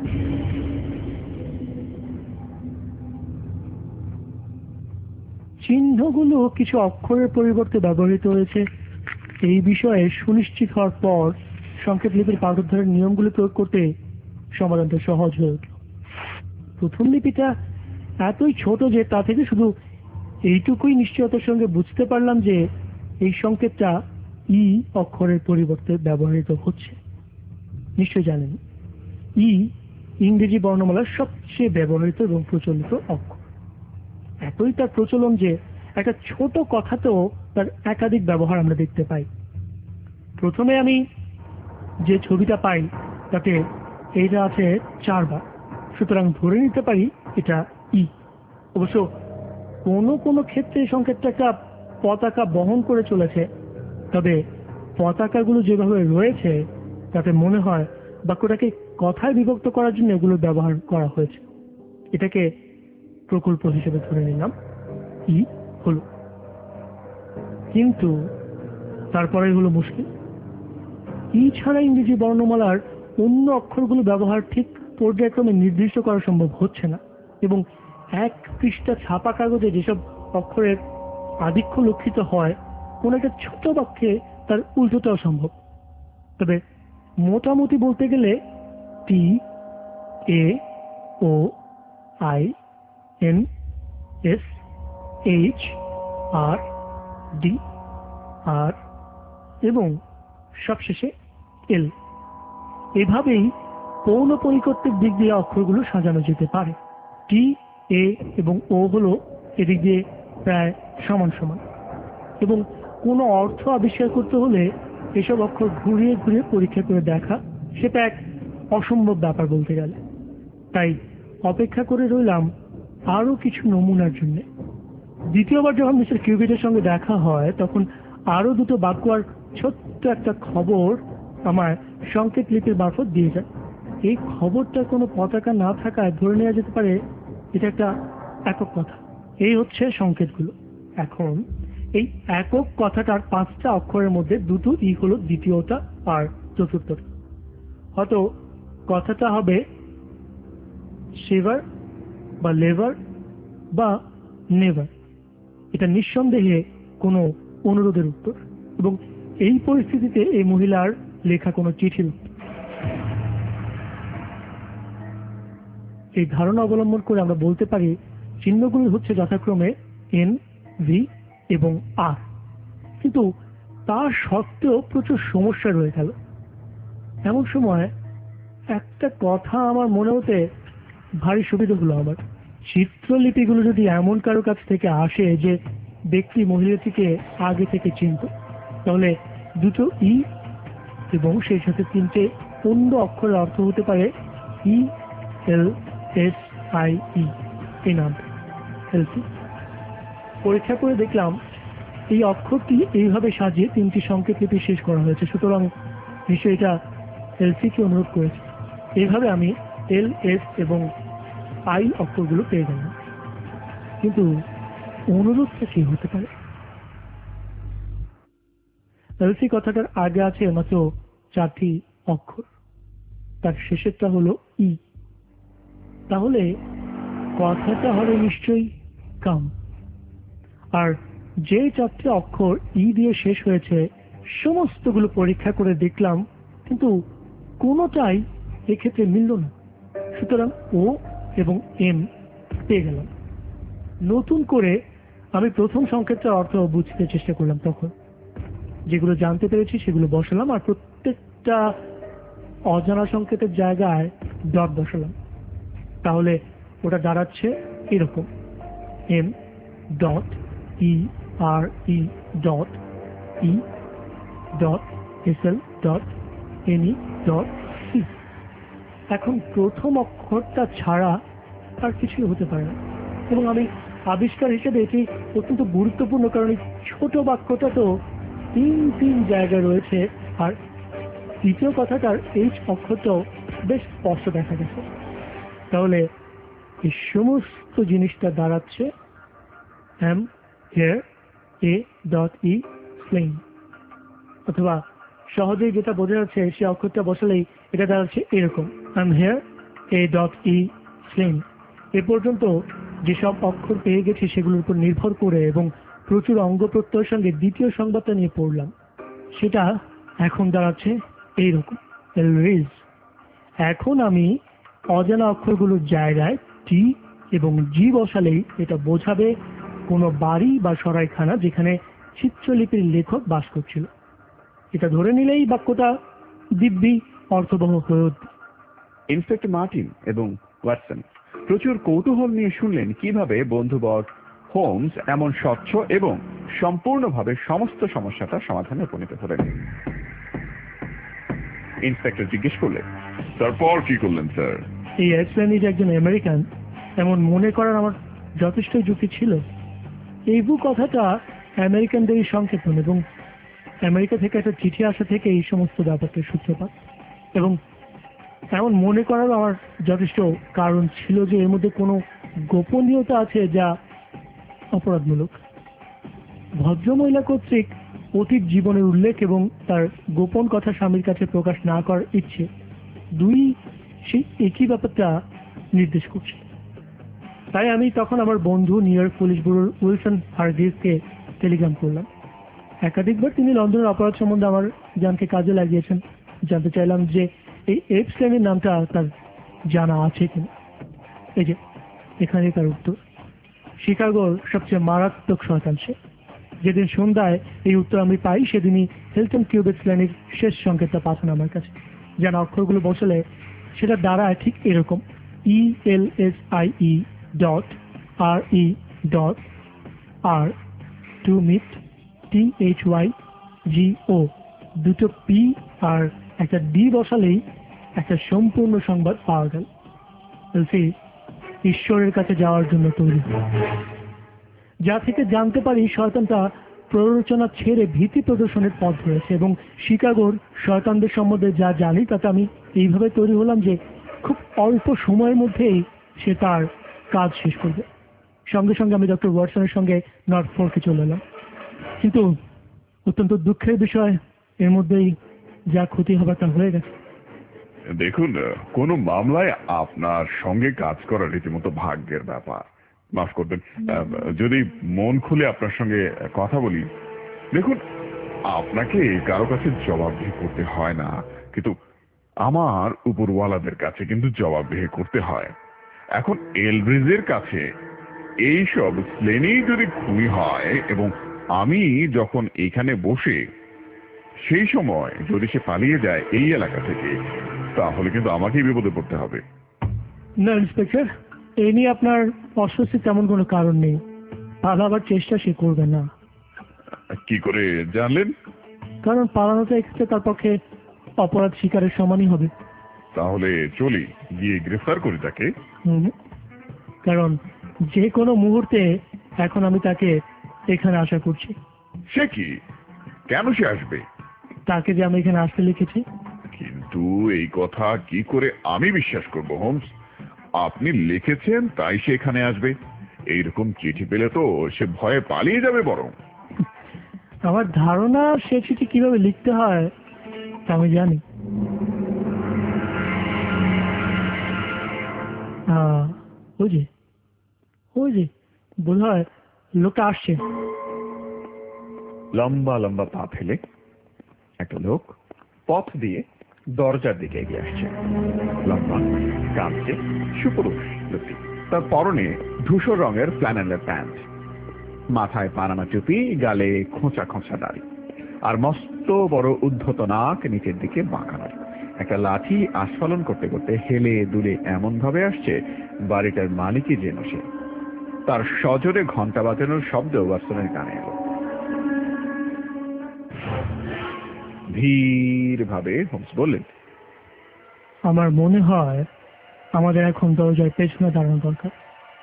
চিহ্নগুলো কিছু অক্ষরের পরিবর্তে ব্যবহৃত হয়েছে। এই বিষয়ে সুনিশ্চিত হওয়ার পর সংকেত লিপির পাঠোদ্ধারের নিয়মগুলো প্রয়োগ করতে সমাধানটা সহজ হয়ে উঠল। প্রথম লিপিটা এতই ছোট যে তা থেকে শুধু এইটুকুই নিশ্চয়তার সঙ্গে বুঝতে পারলাম যে এই সংকেতটা ই অক্ষরের পরিবর্তে ব্যবহৃত হচ্ছে। নিশ্চয় জানেন, ই ইংরেজি বর্ণমালার সবচেয়ে ব্যবহৃত এবং প্রচলিত অক্ষর। এতই তার প্রচলন যে একটা ছোট কথাতেও তার একাধিক ব্যবহার আমরা দেখতে পাই। প্রথমে আমি যে ছবিটা পাই তাতে এইটা আছে 4 বার, সুতরাং ধরে নিতে পারি এটা ই। অবশ্য কোনো কোনো ক্ষেত্রে এই সংকেতটা একটা পতাকা বহন করে চলেছে, তবে পতাকাগুলো যেভাবে রয়েছে তাতে মনে হয় বাক্যটাকে কথায় বিভক্ত করার জন্য এগুলো ব্যবহার করা হয়েছে। এটাকে প্রকল্প হিসেবে ধরে নিলাম, ই হলো। কিন্তু তারপরে হলো মুশকিল। ই ছাড়া ইংরেজি বর্ণমালার অন্য অক্ষরগুলো ব্যবহার ঠিক পর্যায়ক্রমে নির্দিষ্ট করা সম্ভব হচ্ছে না, এবং 1 পৃষ্ঠা ছাপা কাগজে যেসব অক্ষরের আধিক্য লক্ষিত হয়, কোন একটা ছোট বাক্যে তার উল্টোটাও সম্ভব। তবে মোটামুটি বলতে গেলে T, A, O, I, N, S, H, R, D, আর এবং সবশেষে এল, এভাবেই পৌন পরিকর্তের দিক দিয়ে অক্ষরগুলো সাজানো যেতে পারে। টি, এ এবং ও হলো এদিক দিয়ে প্রায় সমান সমান, এবং কোনো অর্থ আবিষ্কার করতে হলে এসব অক্ষর ঘুরিয়ে ঘুরিয়ে পরীক্ষা করে দেখা সেটা এক অসম্ভব ব্যাপার বলতে গেলে। তাই অপেক্ষা করে রইলাম আরো কিছু নমুনার জন্য। দ্বিতীয়বার যখন মিস্টার কিউবিটের সঙ্গে দেখা হয় তখন আরো 2টো বাক্য আর ছোট্ট একটা খবর আমার সংকেত লিপির মারফত দিয়ে যায়। এই খবরটা কোনো পতাকা না থাকায় ধরে নেওয়া যেতে পারে এটা একটা একক কথা। এই হচ্ছে সংকেতগুলো। এখন এই একক কথাটার 5টা অক্ষরের মধ্যে 2টো ই হলো দ্বিতীয়টা আর চতুর্থটা। হয়তো কথাটা হবে সেভার বা লেভার বা নেভার। এটা নিঃসন্দেহে কোনো অনুরোধের উত্তর, এবং এই পরিস্থিতিতে এই মহিলার লেখা কোনো চিঠির উত্তর। এই ধারণা অবলম্বন করে আমরা বলতে পারি চিহ্নগুলো হচ্ছে যথাক্রমে এন, ভি এবং আর। কিন্তু তার সত্ত্বেও প্রচুর সমস্যা রয়ে গেল। এমন সময় একটা কথা আমার মনে হতে ভারী সুবিধা হলো আমার। চিত্রলিপিগুলো যদি এমন কারো কাছ থেকে আসে যে ব্যক্তি মহিলাটিকে আগে থেকে চিনত, তাহলে 2টো ই এবং সেই সাথে 3টে অন্য অক্ষরের অর্থ হতে পারে ই, এল, এস, আই, ই। এই নাম এলসি। পরীক্ষা করে দেখলাম এই অক্ষরটি এইভাবে সাজিয়ে 3টি সংকেত লিপি শেষ করা হয়েছে, সুতরাং নিশ্চয়ই এটা এলসিকে অনুরোধ করেছে। এইভাবে আমি এল, এস এবং আই অক্ষরগুলো পেয়ে গেলাম। কিন্তু অনুরোধটা কি হতে পারে? এলসি কথাটার আগে আছে মাত্র 4টি অক্ষর, তার শেষেরটা হলো ই। তাহলে কথাটা হবে নিশ্চয়ই কাম। আর যে 4টি অক্ষর ই দিয়ে শেষ হয়েছে সমস্তগুলো পরীক্ষা করে দেখলাম, কিন্তু কোনোটাই এক্ষেত্রে মিলল না। সুতরাং ও এবং এম পেয়ে গেলাম। নতুন করে আমি প্রথম সংকেতটার অর্থ বুঝতে চেষ্টা করলাম। তখন যেগুলো জানতে পেরেছি সেগুলো বসালাম, আর প্রত্যেকটা অজানা সংকেতের জায়গায় ডট বসালাম। তাহলে ওটা দাঁড়াচ্ছে এরকম: M dot E R E dot E dot S L dot N E dot C. এখন প্রথম অক্ষরটা ছাড়া আর কিছুই হতে পারে না, এবং আমি আবিষ্কার হিসেবে এটি অত্যন্ত গুরুত্বপূর্ণ, কারণ এই ছোট বাক্যটা তো তিন জায়গায় রয়েছে, আর দ্বিতীয় কথাটার এইচ অক্ষরটাও বেশ স্পষ্ট দেখা গেছে। তাহলে এই সমস্ত জিনিসটা দাঁড়াচ্ছে M here A dot E Slaney, অথবা সহজেই যেটা বোঝা যাচ্ছে সেই অক্ষরটা বসালেই এটা দাঁড়াচ্ছে এরকম: I am here A dot E Slaney. এ পর্যন্ত যেসব অক্ষর পেয়ে গেছি সেগুলোর উপর নির্ভর করে এবং প্রচুর অঙ্গ প্রত্যয়ের সঙ্গে দ্বিতীয় সংবাদটা নিয়ে পড়লাম, সেটা এখন দাঁড়াচ্ছে এইরকম: এলরিজ। এখন আমি অজানা অক্ষরগুলোর জায়গায় টি এবং জি বসালেই এটা বোঝাবে কোনো বাড়ি বা সরাইখানা যেখানে চিত্রলিপির লেখক বাস করছিল। এটা ধরে নিলেই বাক্যটা দিব্যি অর্থবহ হয়ে উঠবে। ইন্সপেক্টর মার্টিন এবং ওয়াটসন প্রচুর কৌতূহল নিয়ে শুনলেন কিভাবে বন্ধুবর হোমস এমন স্বচ্ছ এবং সম্পূর্ণভাবে সমস্ত সমস্যাটা সমাধানে উপনীত হলেন। ইন্সপেক্টর জিজ্ঞেস করলেন, তারপর কি করলেন স্যার? এই এক্সপ্লেনি যে একজন আমেরিকান এমন মনে করার আমার যথেষ্ট যুক্তি ছিল। এই কথাটা আমেরিকানদেরই সংক্ষেপণ, এবং আমেরিকা থেকে একটা চিঠি আসা থেকে এই সমস্ত ব্যাপারটির সূত্রপাত, এবং এমন মনে করারও আমার যথেষ্ট কারণ ছিল যে এর মধ্যে কোনো গোপনীয়তা আছে যা অপরাধমূলক। ভদ্রমহিলা কর্তৃক অতীত জীবনের উল্লেখ এবং তার গোপন কথা স্বামীর কাছে প্রকাশ না করার ইচ্ছে, দুই সেই একই ব্যাপারটা নির্দেশ করছে। তাই আমি তখন আমার বন্ধু নিউ ইয়র্ক পুলিশ ব্যুরোর উইলসন হারগ্রিভকে টেলিগ্রাম করলাম। একাধিকবার তিনি লন্ডনের অপরাধ সম্বন্ধে আমার জ্ঞানকে কাজে লাগিয়েছেন। জানতে চাইলাম যে এই এফ শ্রেণীর নামটা তার জানা আছে কিনা। এই যে এখানে তার উত্তর: শিকাগোর সবচেয়ে মারাত্মক শয়তাংশে। যেদিন সন্ধ্যায় এই উত্তর আমি পাই সেদিনই হিলটন কিউবেক শ্রেণীর শেষ সংকেতটা পাঠানো আমার কাছে। জানা অক্ষরগুলো বসলে সেটা দাঁড়ায় ঠিক এরকম: E L S I E dot R E dot R to meet T H Y G O, দুটো পি আর একটা ডি বসালেই একটা সম্পূর্ণ সংবাদ পাওয়া গেল। এলসি ঈশ্বরের কাছে যাওয়ার জন্য তৈরি, যা থেকে জানতে পারি শয়তানটা প্ররোচনা ছেড়ে ভীতি প্রদর্শনের পথ ধরেছে, এবং শিকাগোর শয়তানদের সম্বন্ধে যা জানি তাতে আমি এইভাবে তৈরি হলাম যে খুব অল্প সময়ের মধ্যেই সে তার কাজ শেষ করবে। সঙ্গে সঙ্গে আমি ডক্টর ওয়াটসনের সঙ্গে নর্থ ফোর্কে চলে এলাম, কিন্তু অত্যন্ত দুঃখের বিষয় এর মধ্যেই যা ক্ষতি হবার তা হয়ে গেছে। দেখুন, কোন মামলায় আপনার সঙ্গে কাজ করা রীতিমতো ভাগ্যের ব্যাপার। মাফ করবেন, যদি মন খুলে আপনার সঙ্গে কথা বলি। দেখুন, আপনাকে কারো কাছে জবাবদিহি করতে হয় না, কিন্তু আমার উপরওয়ালাদের কাছে কিন্তু জবাবদিহি করতে হয়। এখন এলব্রিজের কাছে এইসব শ্রেণী যদি খুবই হয় এবং আমি যখন এখানে বসে সেই সময় যদি সে পালিয়ে যায় এই এলাকা থেকে, তাহলে কিন্তু আমাকেই বিপদে পড়তে হবে। না ইন্সপেক্টর, এই নিয়ে আপনার অস্বস্তি তেমন কোনো কারণ নেই। পালাবার চেষ্টা সে করবে না। কি করে জানলেন? কারণ পালানোটা এক্ষেত্রে তার পক্ষে অপরাধ শিকারের সমানই হবে। তাহলে চলি, গিয়ে গ্রেফতার করি তাকে। কারণ যে কোনো মুহূর্তে এখন আমি তাকে এখানে আশা করছি। সে কি? কেন সে আসবে? তাকে যে আমি এখানে আসতে লিখেছি। কিন্তু এই কথা কি করে আমি বিশ্বাস করব হোমস? আপনি লিখেছেন তাই সে এখানে আসবে? এইরকম চিঠি পেলে তো সে ভয়ে পালিয়ে যাবে। বরং আমার ধারণা সে চিঠি কিভাবে লিখতে হয় তা আমি জানি। ওই যে বোধ হয় লোকটা আসছে। লম্বা লম্বা পা ফেলে একটা লোক পথ দিয়ে দরজার দিকে এগিয়ে আসছে। লম্বা, কাঁদছে, সুপুরুষ লোকটি। তার পরনে ধূসর রঙের ফ্ল্যানেলের প্যান্ট, মাথায় পানামা টুপি, গালে খোঁচা খোঁচা দাড়ি, আর মস্ত বড় উদ্ধত নাক নিচের দিকে বাঁকানো। একটা লাঠি আস্ফালন করতে করতে হেলে দুলে এমন ভাবে আসছে বাড়িটার মালিকই যেন সে। তার সজোরে ঘন্টা বাজানোর শব্দ ওয়াটসনের কানে এলো। ধীর ভাবে হোমস বললেন, আমার মনে হয় আমাদের এখন দরজার পেছনে দাঁড়ানো দরকার।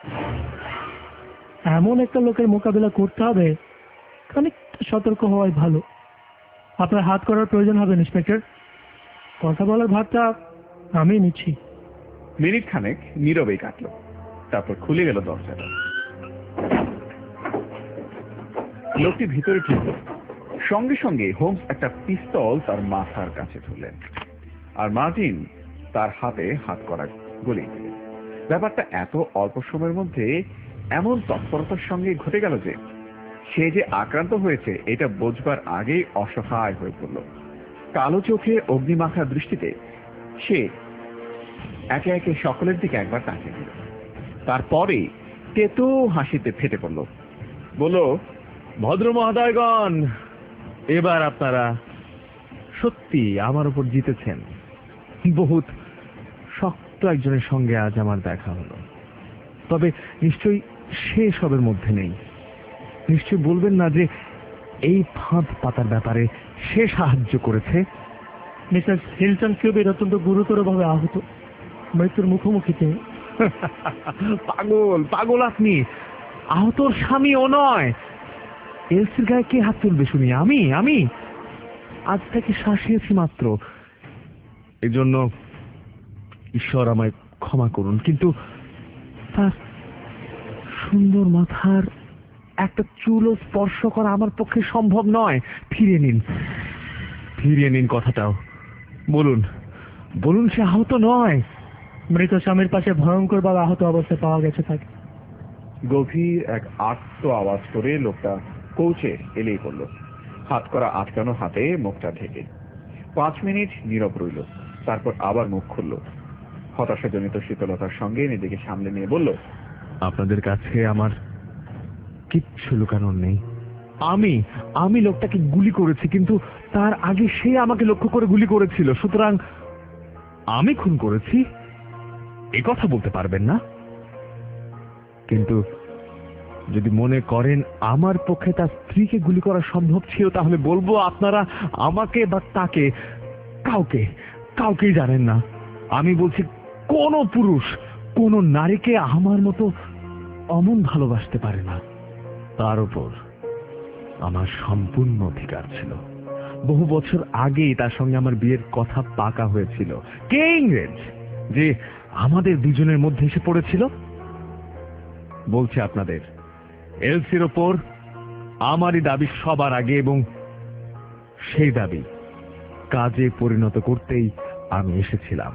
এমন একটা লোকের মোকাবিলা করতে হবে, খানিকটা সতর্ক হওয়াই ভালো। আপনার হাত করার প্রয়োজন হবে ইন্সপেক্টর। কথা বলার ভাগটা আমি নিচ্ছি। মিনিট খানেক নীরবেই কাটল, তারপর খুলে গেল দরজাটা। লোকটি ভিতরে ঢুকল। সঙ্গে সঙ্গে হোমস একটা পিস্তল তার মাথার কাছে তুললেন, আর মার্টিন তার হাতে হাত করা গলিয়ে দিলেন। ব্যাপারটা এত অল্প সময়ের মধ্যে এমন তৎপরতার সঙ্গে ঘটে গেল যে সে যে আক্রান্ত হয়েছে এটা বোঝবার আগেই অসহায় হয়ে পড়ল। কালো চোখে অগ্নিমাখা দৃষ্টিতে সে একে একে সকলের দিকে একবার তাকিয়ে দিল। তারপরে তেতো হাসিতে ফেটে পড়ল। বলল, ভদ্র মহোদয়গণ, এবার আপনারা সত্যি আমার উপর জিতেছেন। বহুত শক্ত একজনের সঙ্গে আজ আমার দেখা হলো, তবে নিশ্চয়ই সে সবের মধ্যে নেই। নিশ্চয়ই বলবেন না যে এই ফাঁদ পাতার ব্যাপারে সে সাহায্য করেছে। মিসেস হিলটন কিউবের অত্যন্ত গুরুতরভাবে আহত, মৃত্যুর মুখোমুখি তিনি। পাগল পাগল আপনি! আহতর স্বামীও নয়। এলসির গায়ে কে হাত তুলবে শুনি? আমি আজ থেকে শাসিয়েছি মাত্র। এজন্য ঈশ্বর আমায় ক্ষমা করুন, কিন্তু তার সুন্দর মাথার একটা চুলও স্পর্শ করা আমার পক্ষে সম্ভব নয়। ফিরিয়ে নিন কথাটাও। বলুন সে আহত নয়। মৃত স্বামীর পাশে ভয়ঙ্কর ভাবে আহত অবস্থায় পাওয়া গেছে তাকে। গভীর এক আর্ত আওয়াজ করে লোকটা পৌঁছে এলেই পড়ল, হাত করা আটকানো হাতে মুখটা ঢেকে। 5 মিনিট নীরব রইল, তারপর আবার মুখ খুলল। হতাশাজনিত শীতলতার সঙ্গে নিজেকে সামলে নিয়ে বলল, আপনাদের কাছে আমার কিচ্ছু লুকানোর নেই। আমি লোকটাকে গুলি করেছি, কিন্তু তার আগে সে আমাকে লক্ষ্য করে গুলি করেছিল। সুতরাং আমি খুন করেছি এ কথা বলতে পারবেন না। কিন্তু যদি মনে করেন আমার পক্ষে তার স্ত্রীকে গুলি করা সম্ভব ছিল, তাহলে বলবো আপনারা আমাকে বা তাকে কাউকেই জানেন না। আমি বলছি, কোন পুরুষ কোন নারীকে আমার মতো অমন ভালোবাসতে পারে না। তার উপর আমার সম্পূর্ণ অধিকার ছিল। বহু বছর আগেই তার সঙ্গে আমার বিয়ের কথা পাকা হয়েছিল। কে ইংরেজ যে আমাদের দুজনের মধ্যে এসে পড়েছিল? বলছে আপনাদের, এলসির ওপর আমারই দাবি সবার আগে, এবং সেই দাবি কাজে পরিণত করতেই আমি এসেছিলাম।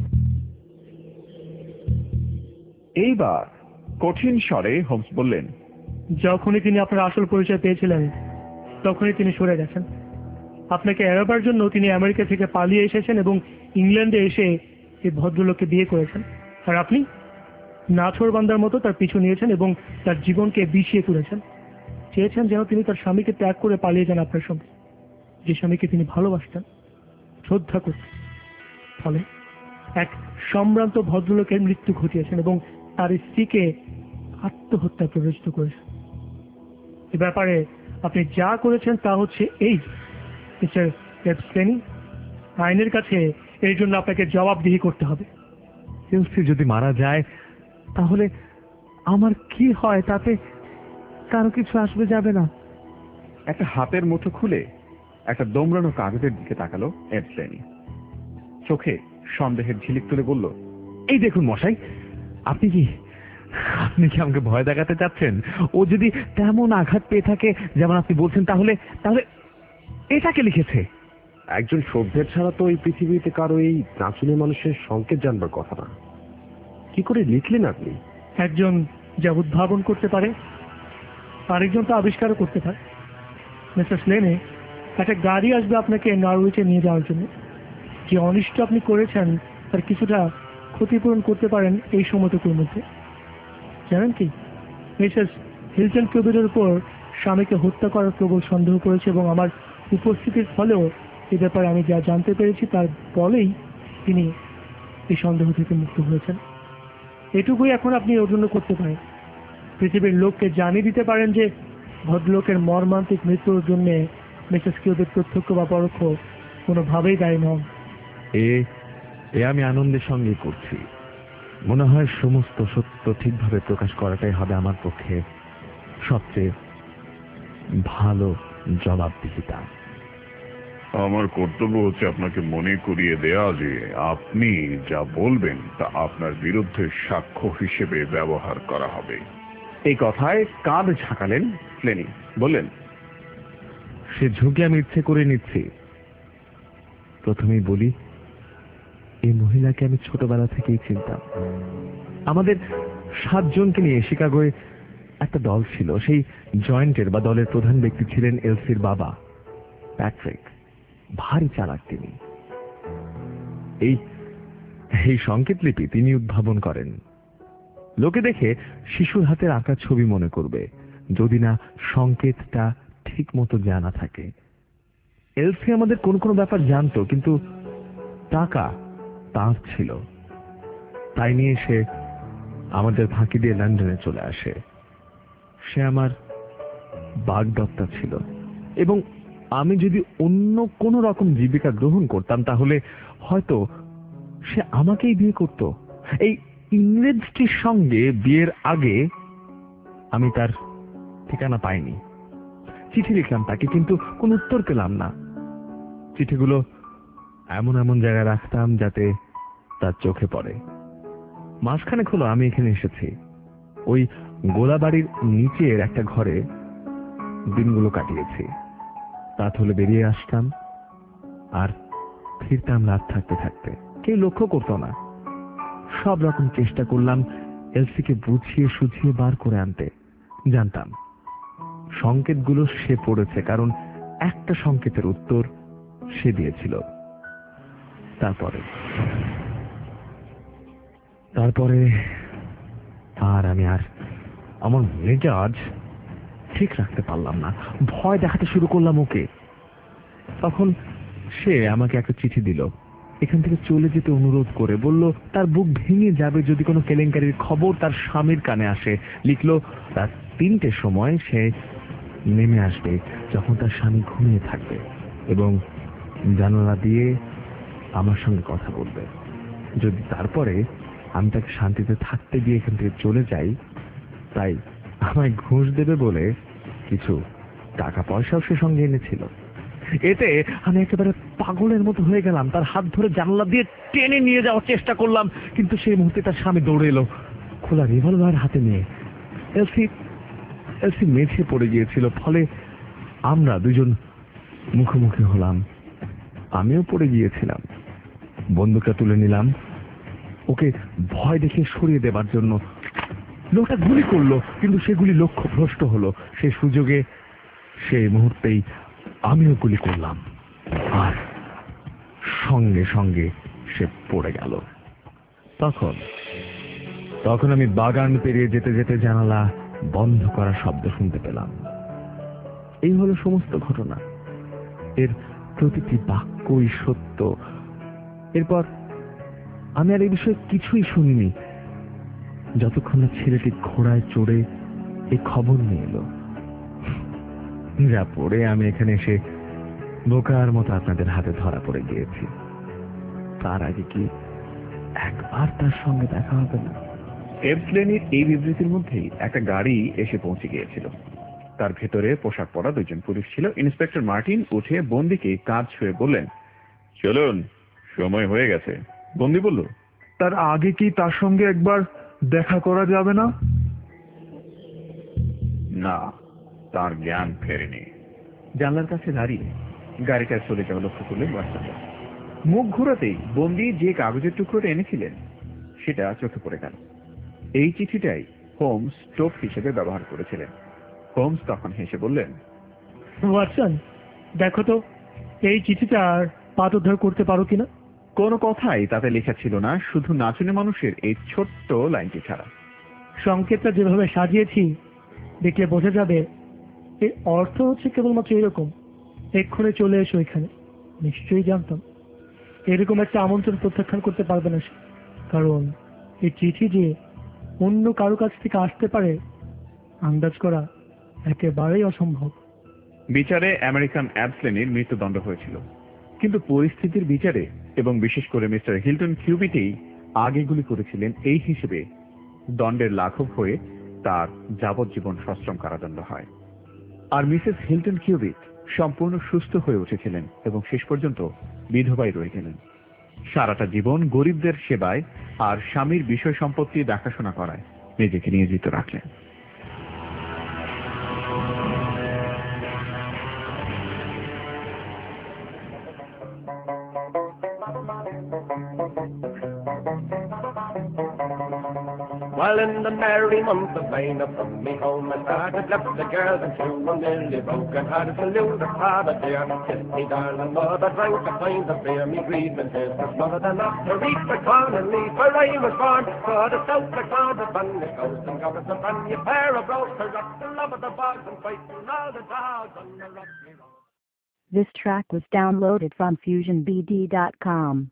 এইবার কঠিন স্বরে হোমস বললেন, যখনই তিনি আপনার আসল পরিচয় পেয়েছিলেন তখনই তিনি সরে গেছেন। আপনাকে এড়াবার জন্য তিনি আমেরিকা থেকে পালিয়ে এসেছেন এবং ইংল্যান্ডে এসে এই ভদ্রলোককে বিয়ে করেছেন। আর আপনি নাছোড়বান্দার মতো তার পিছু নিয়েছেন এবং তার জীবনকে বিষিয়ে তুলেছেন। চেয়েছেন যেন তিনি তার স্বামীকে ত্যাগ করে পালিয়ে যান আপনার সঙ্গে, যে স্বামীকে তিনি ভালোবাসতেন, শ্রদ্ধা করতেন। ফলে এক সম্ভ্রান্ত ভদ্রলোকের মৃত্যু ঘটিয়েছেন এবং তার স্ত্রীকে আত্মহত্যা প্ররোচিত করেছেন। এ ব্যাপারে আপনি যা করেছেন তা হচ্ছে এই, মিস্টার এপস্টেইন, আইনের কাছে এর জন্য আপনাকে জবাবদিহি করতে হবে। এলসি যদি মারা যায় তাহলে আমার কি হয়? তাতে কারো কিছু আসবে যাবে না। একটা হাতের মুঠো খুলে একটা দোমড়ানো কাগজের দিকে তাকালো এপস্টেইন। চোখে সন্দেহের ঝিলিক তুলে বলল, এই দেখুন মশাই, আপনি কি আপনি কি আমাকে ভয় দেখাতে চাচ্ছেন? ও যদি তেমন আঘাত পেয়ে থাকে যেমন আপনি বলছেন, তাহলে তাহলে এটাকে লিখেছে? একজন সভ্যের ছাড়া তো এই পৃথিবীতে কারো এই নাচুনে মানুষের সংকেত জানবার কথা না। কি করে লিখলেন আপনি? একজন যা উদ্ভাবন করতে পারে আরেকজন তা আবিষ্কারও করতে পারে। মিস্টার স্লেনে, একটা গাড়ি আসবে আপনাকে নরউইচে নিয়ে যাওয়ার জন্য। যে অনিষ্ট আপনি করেছেন তার কিছুটা ক্ষতিপূরণ করতে পারেন এই সময়টুকুর মধ্যে। জানেন কি, মিসেস হিলটন কিউবিটের উপর স্বামীকে হত্যা করার প্রবল সন্দেহ করেছে এবং আমার উপস্থিতির ফলেও এ ব্যাপারে আমি যা জানতে পেরেছি তার বলেই তিনি এই সন্দেহ থেকে মুক্ত হয়েছেন। এটুকুই এখন আপনি ওর জন্য করতে পারেন। পৃথিবীর লোককে জানিয়ে দিতে পারেন যে ভদ্রলোকের মর্মান্তিক মৃত্যুর জন্য মিসেস কিউবিট প্রত্যক্ষ বা পরোক্ষ কোনোভাবেই দায়ী নন। এ আমি আনন্দের সঙ্গে করছি। মনে হয় সমস্ত সত্য ঠিকভাবে প্রকাশ করাটাই হবে আমার পক্ষে সবচেয়ে ভালো জবাবদিহিতা। আমার কর্তব্য হচ্ছে আপনাকে মনে করিয়ে দেয়া যে আপনি যা বলবেন তা আপনার বিরুদ্ধে সাক্ষ্য হিসেবে ব্যবহার করা হবে। এই কথায় কাঁধ ঝাঁকালেন ফ্লেনি। বললেন, সে ঝুঁকি আমি ইচ্ছে করে নিচ্ছি। প্রথমেই বলি, এই মহিলাকে আমি ছোটবেলা থেকেই চিনতাম। আমাদের 7 জনকে নিয়ে শিকাগোয় একটা দল ছিল। সেই জয়েন্টের বা দলের প্রধান ব্যক্তি ছিলেন এলসির বাবা প্যাট্রিক। ভারী চালাক তিনি। এই সংকেত লিপি তিনি উদ্ভাবন করেন। লোকে দেখে শিশুর হাতের আঁকা ছবি মনে করবে, যদি না সংকেতটা ঠিক মতো জানা থাকে। এলসি আমাদের কোন কোন ব্যাপার জানতো, কিন্তু টাকা তার ছিল। তাই নিয়ে সে আমাদের ফাঁকি দিয়ে লন্ডনে চলে আসে। সে আমার বাগদত্তা ছিল এবং আমি যদি অন্য কোন রকম জীবিকা গ্রহণ করতাম তাহলে হয়তো সে আমাকেই বিয়ে করত। এই ইংরেজটির সঙ্গে বিয়ের আগে আমি তার ঠিকানা পাইনি। চিঠি লিখলাম তাকে, কিন্তু কোন উত্তর পেলাম না। চিঠিগুলো এমন এমন জায়গায় রাখতাম যাতে তার চোখে পড়ে। মাসখানেক হলো আমি এখানে এসেছি। ওই গোলাবাড়ির নিচের একটা ঘরে দিনগুলো কাটিয়েছি। রাত হলে বেরিয়ে আসতাম আর ফিরতাম রাত থাকতে থাকতে। কেউ লক্ষ্য করতো না। সব রকম চেষ্টা করলাম এলসিকে বুঝিয়ে সুঝিয়ে বার করে আনতে। জানতাম সংকেতগুলো সে পড়েছে, কারণ একটা সংকেতের উত্তর সে দিয়েছিল। তারপরে আর আমি আমার মেজাজ ঠিক রাখতে পারলাম না। ভয় দেখাতে শুরু করলাম ওকে। তখন সে আমাকে একটা চিঠি দিল, এখান থেকে চলে যেতে অনুরোধ করে। বলল তার বুক ভেঙে যাবে যদি কোনো কেলেঙ্কারির খবর তার স্বামীর কানে আসে। লিখল রাত 3টের সময় সে নেমে আসবে, যখন তার স্বামী ঘুমিয়ে থাকবে, এবং জানালা দিয়ে আমার সঙ্গে কথা বলবে। যদি তারপরে আমি তাকে শান্তিতে থাকতে দিয়ে এখান থেকে চলে যাই, তাই আমায় ঘুষ দেবে বলে কিছু টাকা পয়সাও সে সঙ্গে এনেছিল। এতে আমি একেবারে পাগলের মতো হয়ে গেলাম। তার হাত ধরে জানলা দিয়ে টেনে নিয়ে যাওয়ার চেষ্টা করলাম, কিন্তু সেই মুহূর্তে তার স্বামী দৌড়ে এলো খোলা রিভলভার হাতে নিয়ে। এলসি মেঝে পড়ে গিয়েছিল, ফলে আমরা দুজন মুখোমুখি হলাম। আমিও পড়ে গিয়েছিলাম। বন্দুকটা তুলে নিলাম ওকে ভয় দেখে সরিয়ে দেবার জন্য। লোকটা গুলি করলো, কিন্তু সেগুলি লক্ষ্য ভ্রষ্ট হলো। সেই সুযোগে সেই মুহূর্তেই আমিও গুলি করলাম, আর সঙ্গে সঙ্গে সে পড়ে গেল। তখন আমি বাগান পেরিয়ে যেতে যেতে জানালা বন্ধ করার শব্দ শুনতে পেলাম। এই হলো সমস্ত ঘটনা। এর প্রতিটি বাক্যই সত্য। এরপর আমি আর এই বিষয়ে কিছুই শুনিনি, যতক্ষণ না ছেলেটি ঘোড়ায় চড়ে এই খবর নিয়ে এলো। যা পড়ে আমি এখানে এসে বোকার মতো আপনাদের হাতে ধরা পড়ে গিয়েছি। তার আগে কি একবার তার সঙ্গে দেখা হবে না? এফলেনির এই বিবৃতির মধ্যেই একটা গাড়ি এসে পৌঁছে গিয়েছিল। তার ভেতরে পোশাক পরা 2 জন পুলিশ ছিল। ইন্সপেক্টর মার্টিন উঠে বন্দিকে কাঁধ ছুঁয়ে বললেন, চলুন, সময় হয়ে গেছে। বন্দি বলল, তার আগে কি তার সঙ্গে একবার দেখা করা যাবে না? না, তার জ্ঞান ফেরেনি। জানলার কাছে দাঁড়িয়ে গাড়িটা চলে যাওয়া লক্ষ্য করলেন ওয়াটসন। মুখ ঘোরাতেই বন্দি যে কাগজের টুকরোটা এনেছিলেন সেটা চোখে পড়ে গেল। এই চিঠিটাই হোমস টোপ হিসেবে ব্যবহার করেছিলেন। হোমস তখন হেসে বললেন, ওয়াটসন, দেখো তো এই চিঠিটার পাত উদ্ধার করতে পারো কিনা। কোনো কথাই তাতে লেখা ছিল না, শুধু নাচুনে মানুষের এই ছোট্ট লাইনটি ছাড়া। সংকেতটা যেভাবে সাজিয়েছি দেখলে বোঝা যাবে এর অর্থ হচ্ছে কেবলমাত্র এরকম, এক্ষুনি চলে এসো এখানে। নিশ্চয়ই জানতাম এরকম একটা আমন্ত্রণ প্রত্যাখ্যান করতে পারবে না সে, কারণ এই চিঠি যে অন্য কারো কাছ থেকে আসতে পারে আন্দাজ করা একেবারেই অসম্ভব। বিচারে আমেরিকান অ্যাবসলেনির মৃত্যুদণ্ড হয়েছিল, কিন্তু পরিস্থিতির বিচারে এবং বিশেষ করে মিস্টার হিল্টন কিউবিটেই আগে গুলি করেছিলেন এই হিসেবে দণ্ডের লাঘব হয়ে তার যাবজ্জীবন সশ্রম কারাদণ্ড হয়। আর মিসেস হিল্টন কিউবিট সম্পূর্ণ সুস্থ হয়ে উঠেছিলেন এবং শেষ পর্যন্ত বিধবাই রয়ে গেলেন। সারাটা জীবন গরিবদের সেবায় আর স্বামীর বিষয় সম্পত্তি দেখাশোনা করায় নিজেকে নিয়োজিত রাখলেন। Well, in the merry month of May, from me home I started, left the girls and two were nearly broken hearted. Salute the father dear, kiss me darling mother, drank a pint of beer, me grieving is the mother, not to reap the corn and leaf where I was born. For the south the cloud of bunny coast and got us a brand new pair of brokers up the love of the bogs and fighting all the dogs on the rocky road. This track was downloaded from FusionBD.com.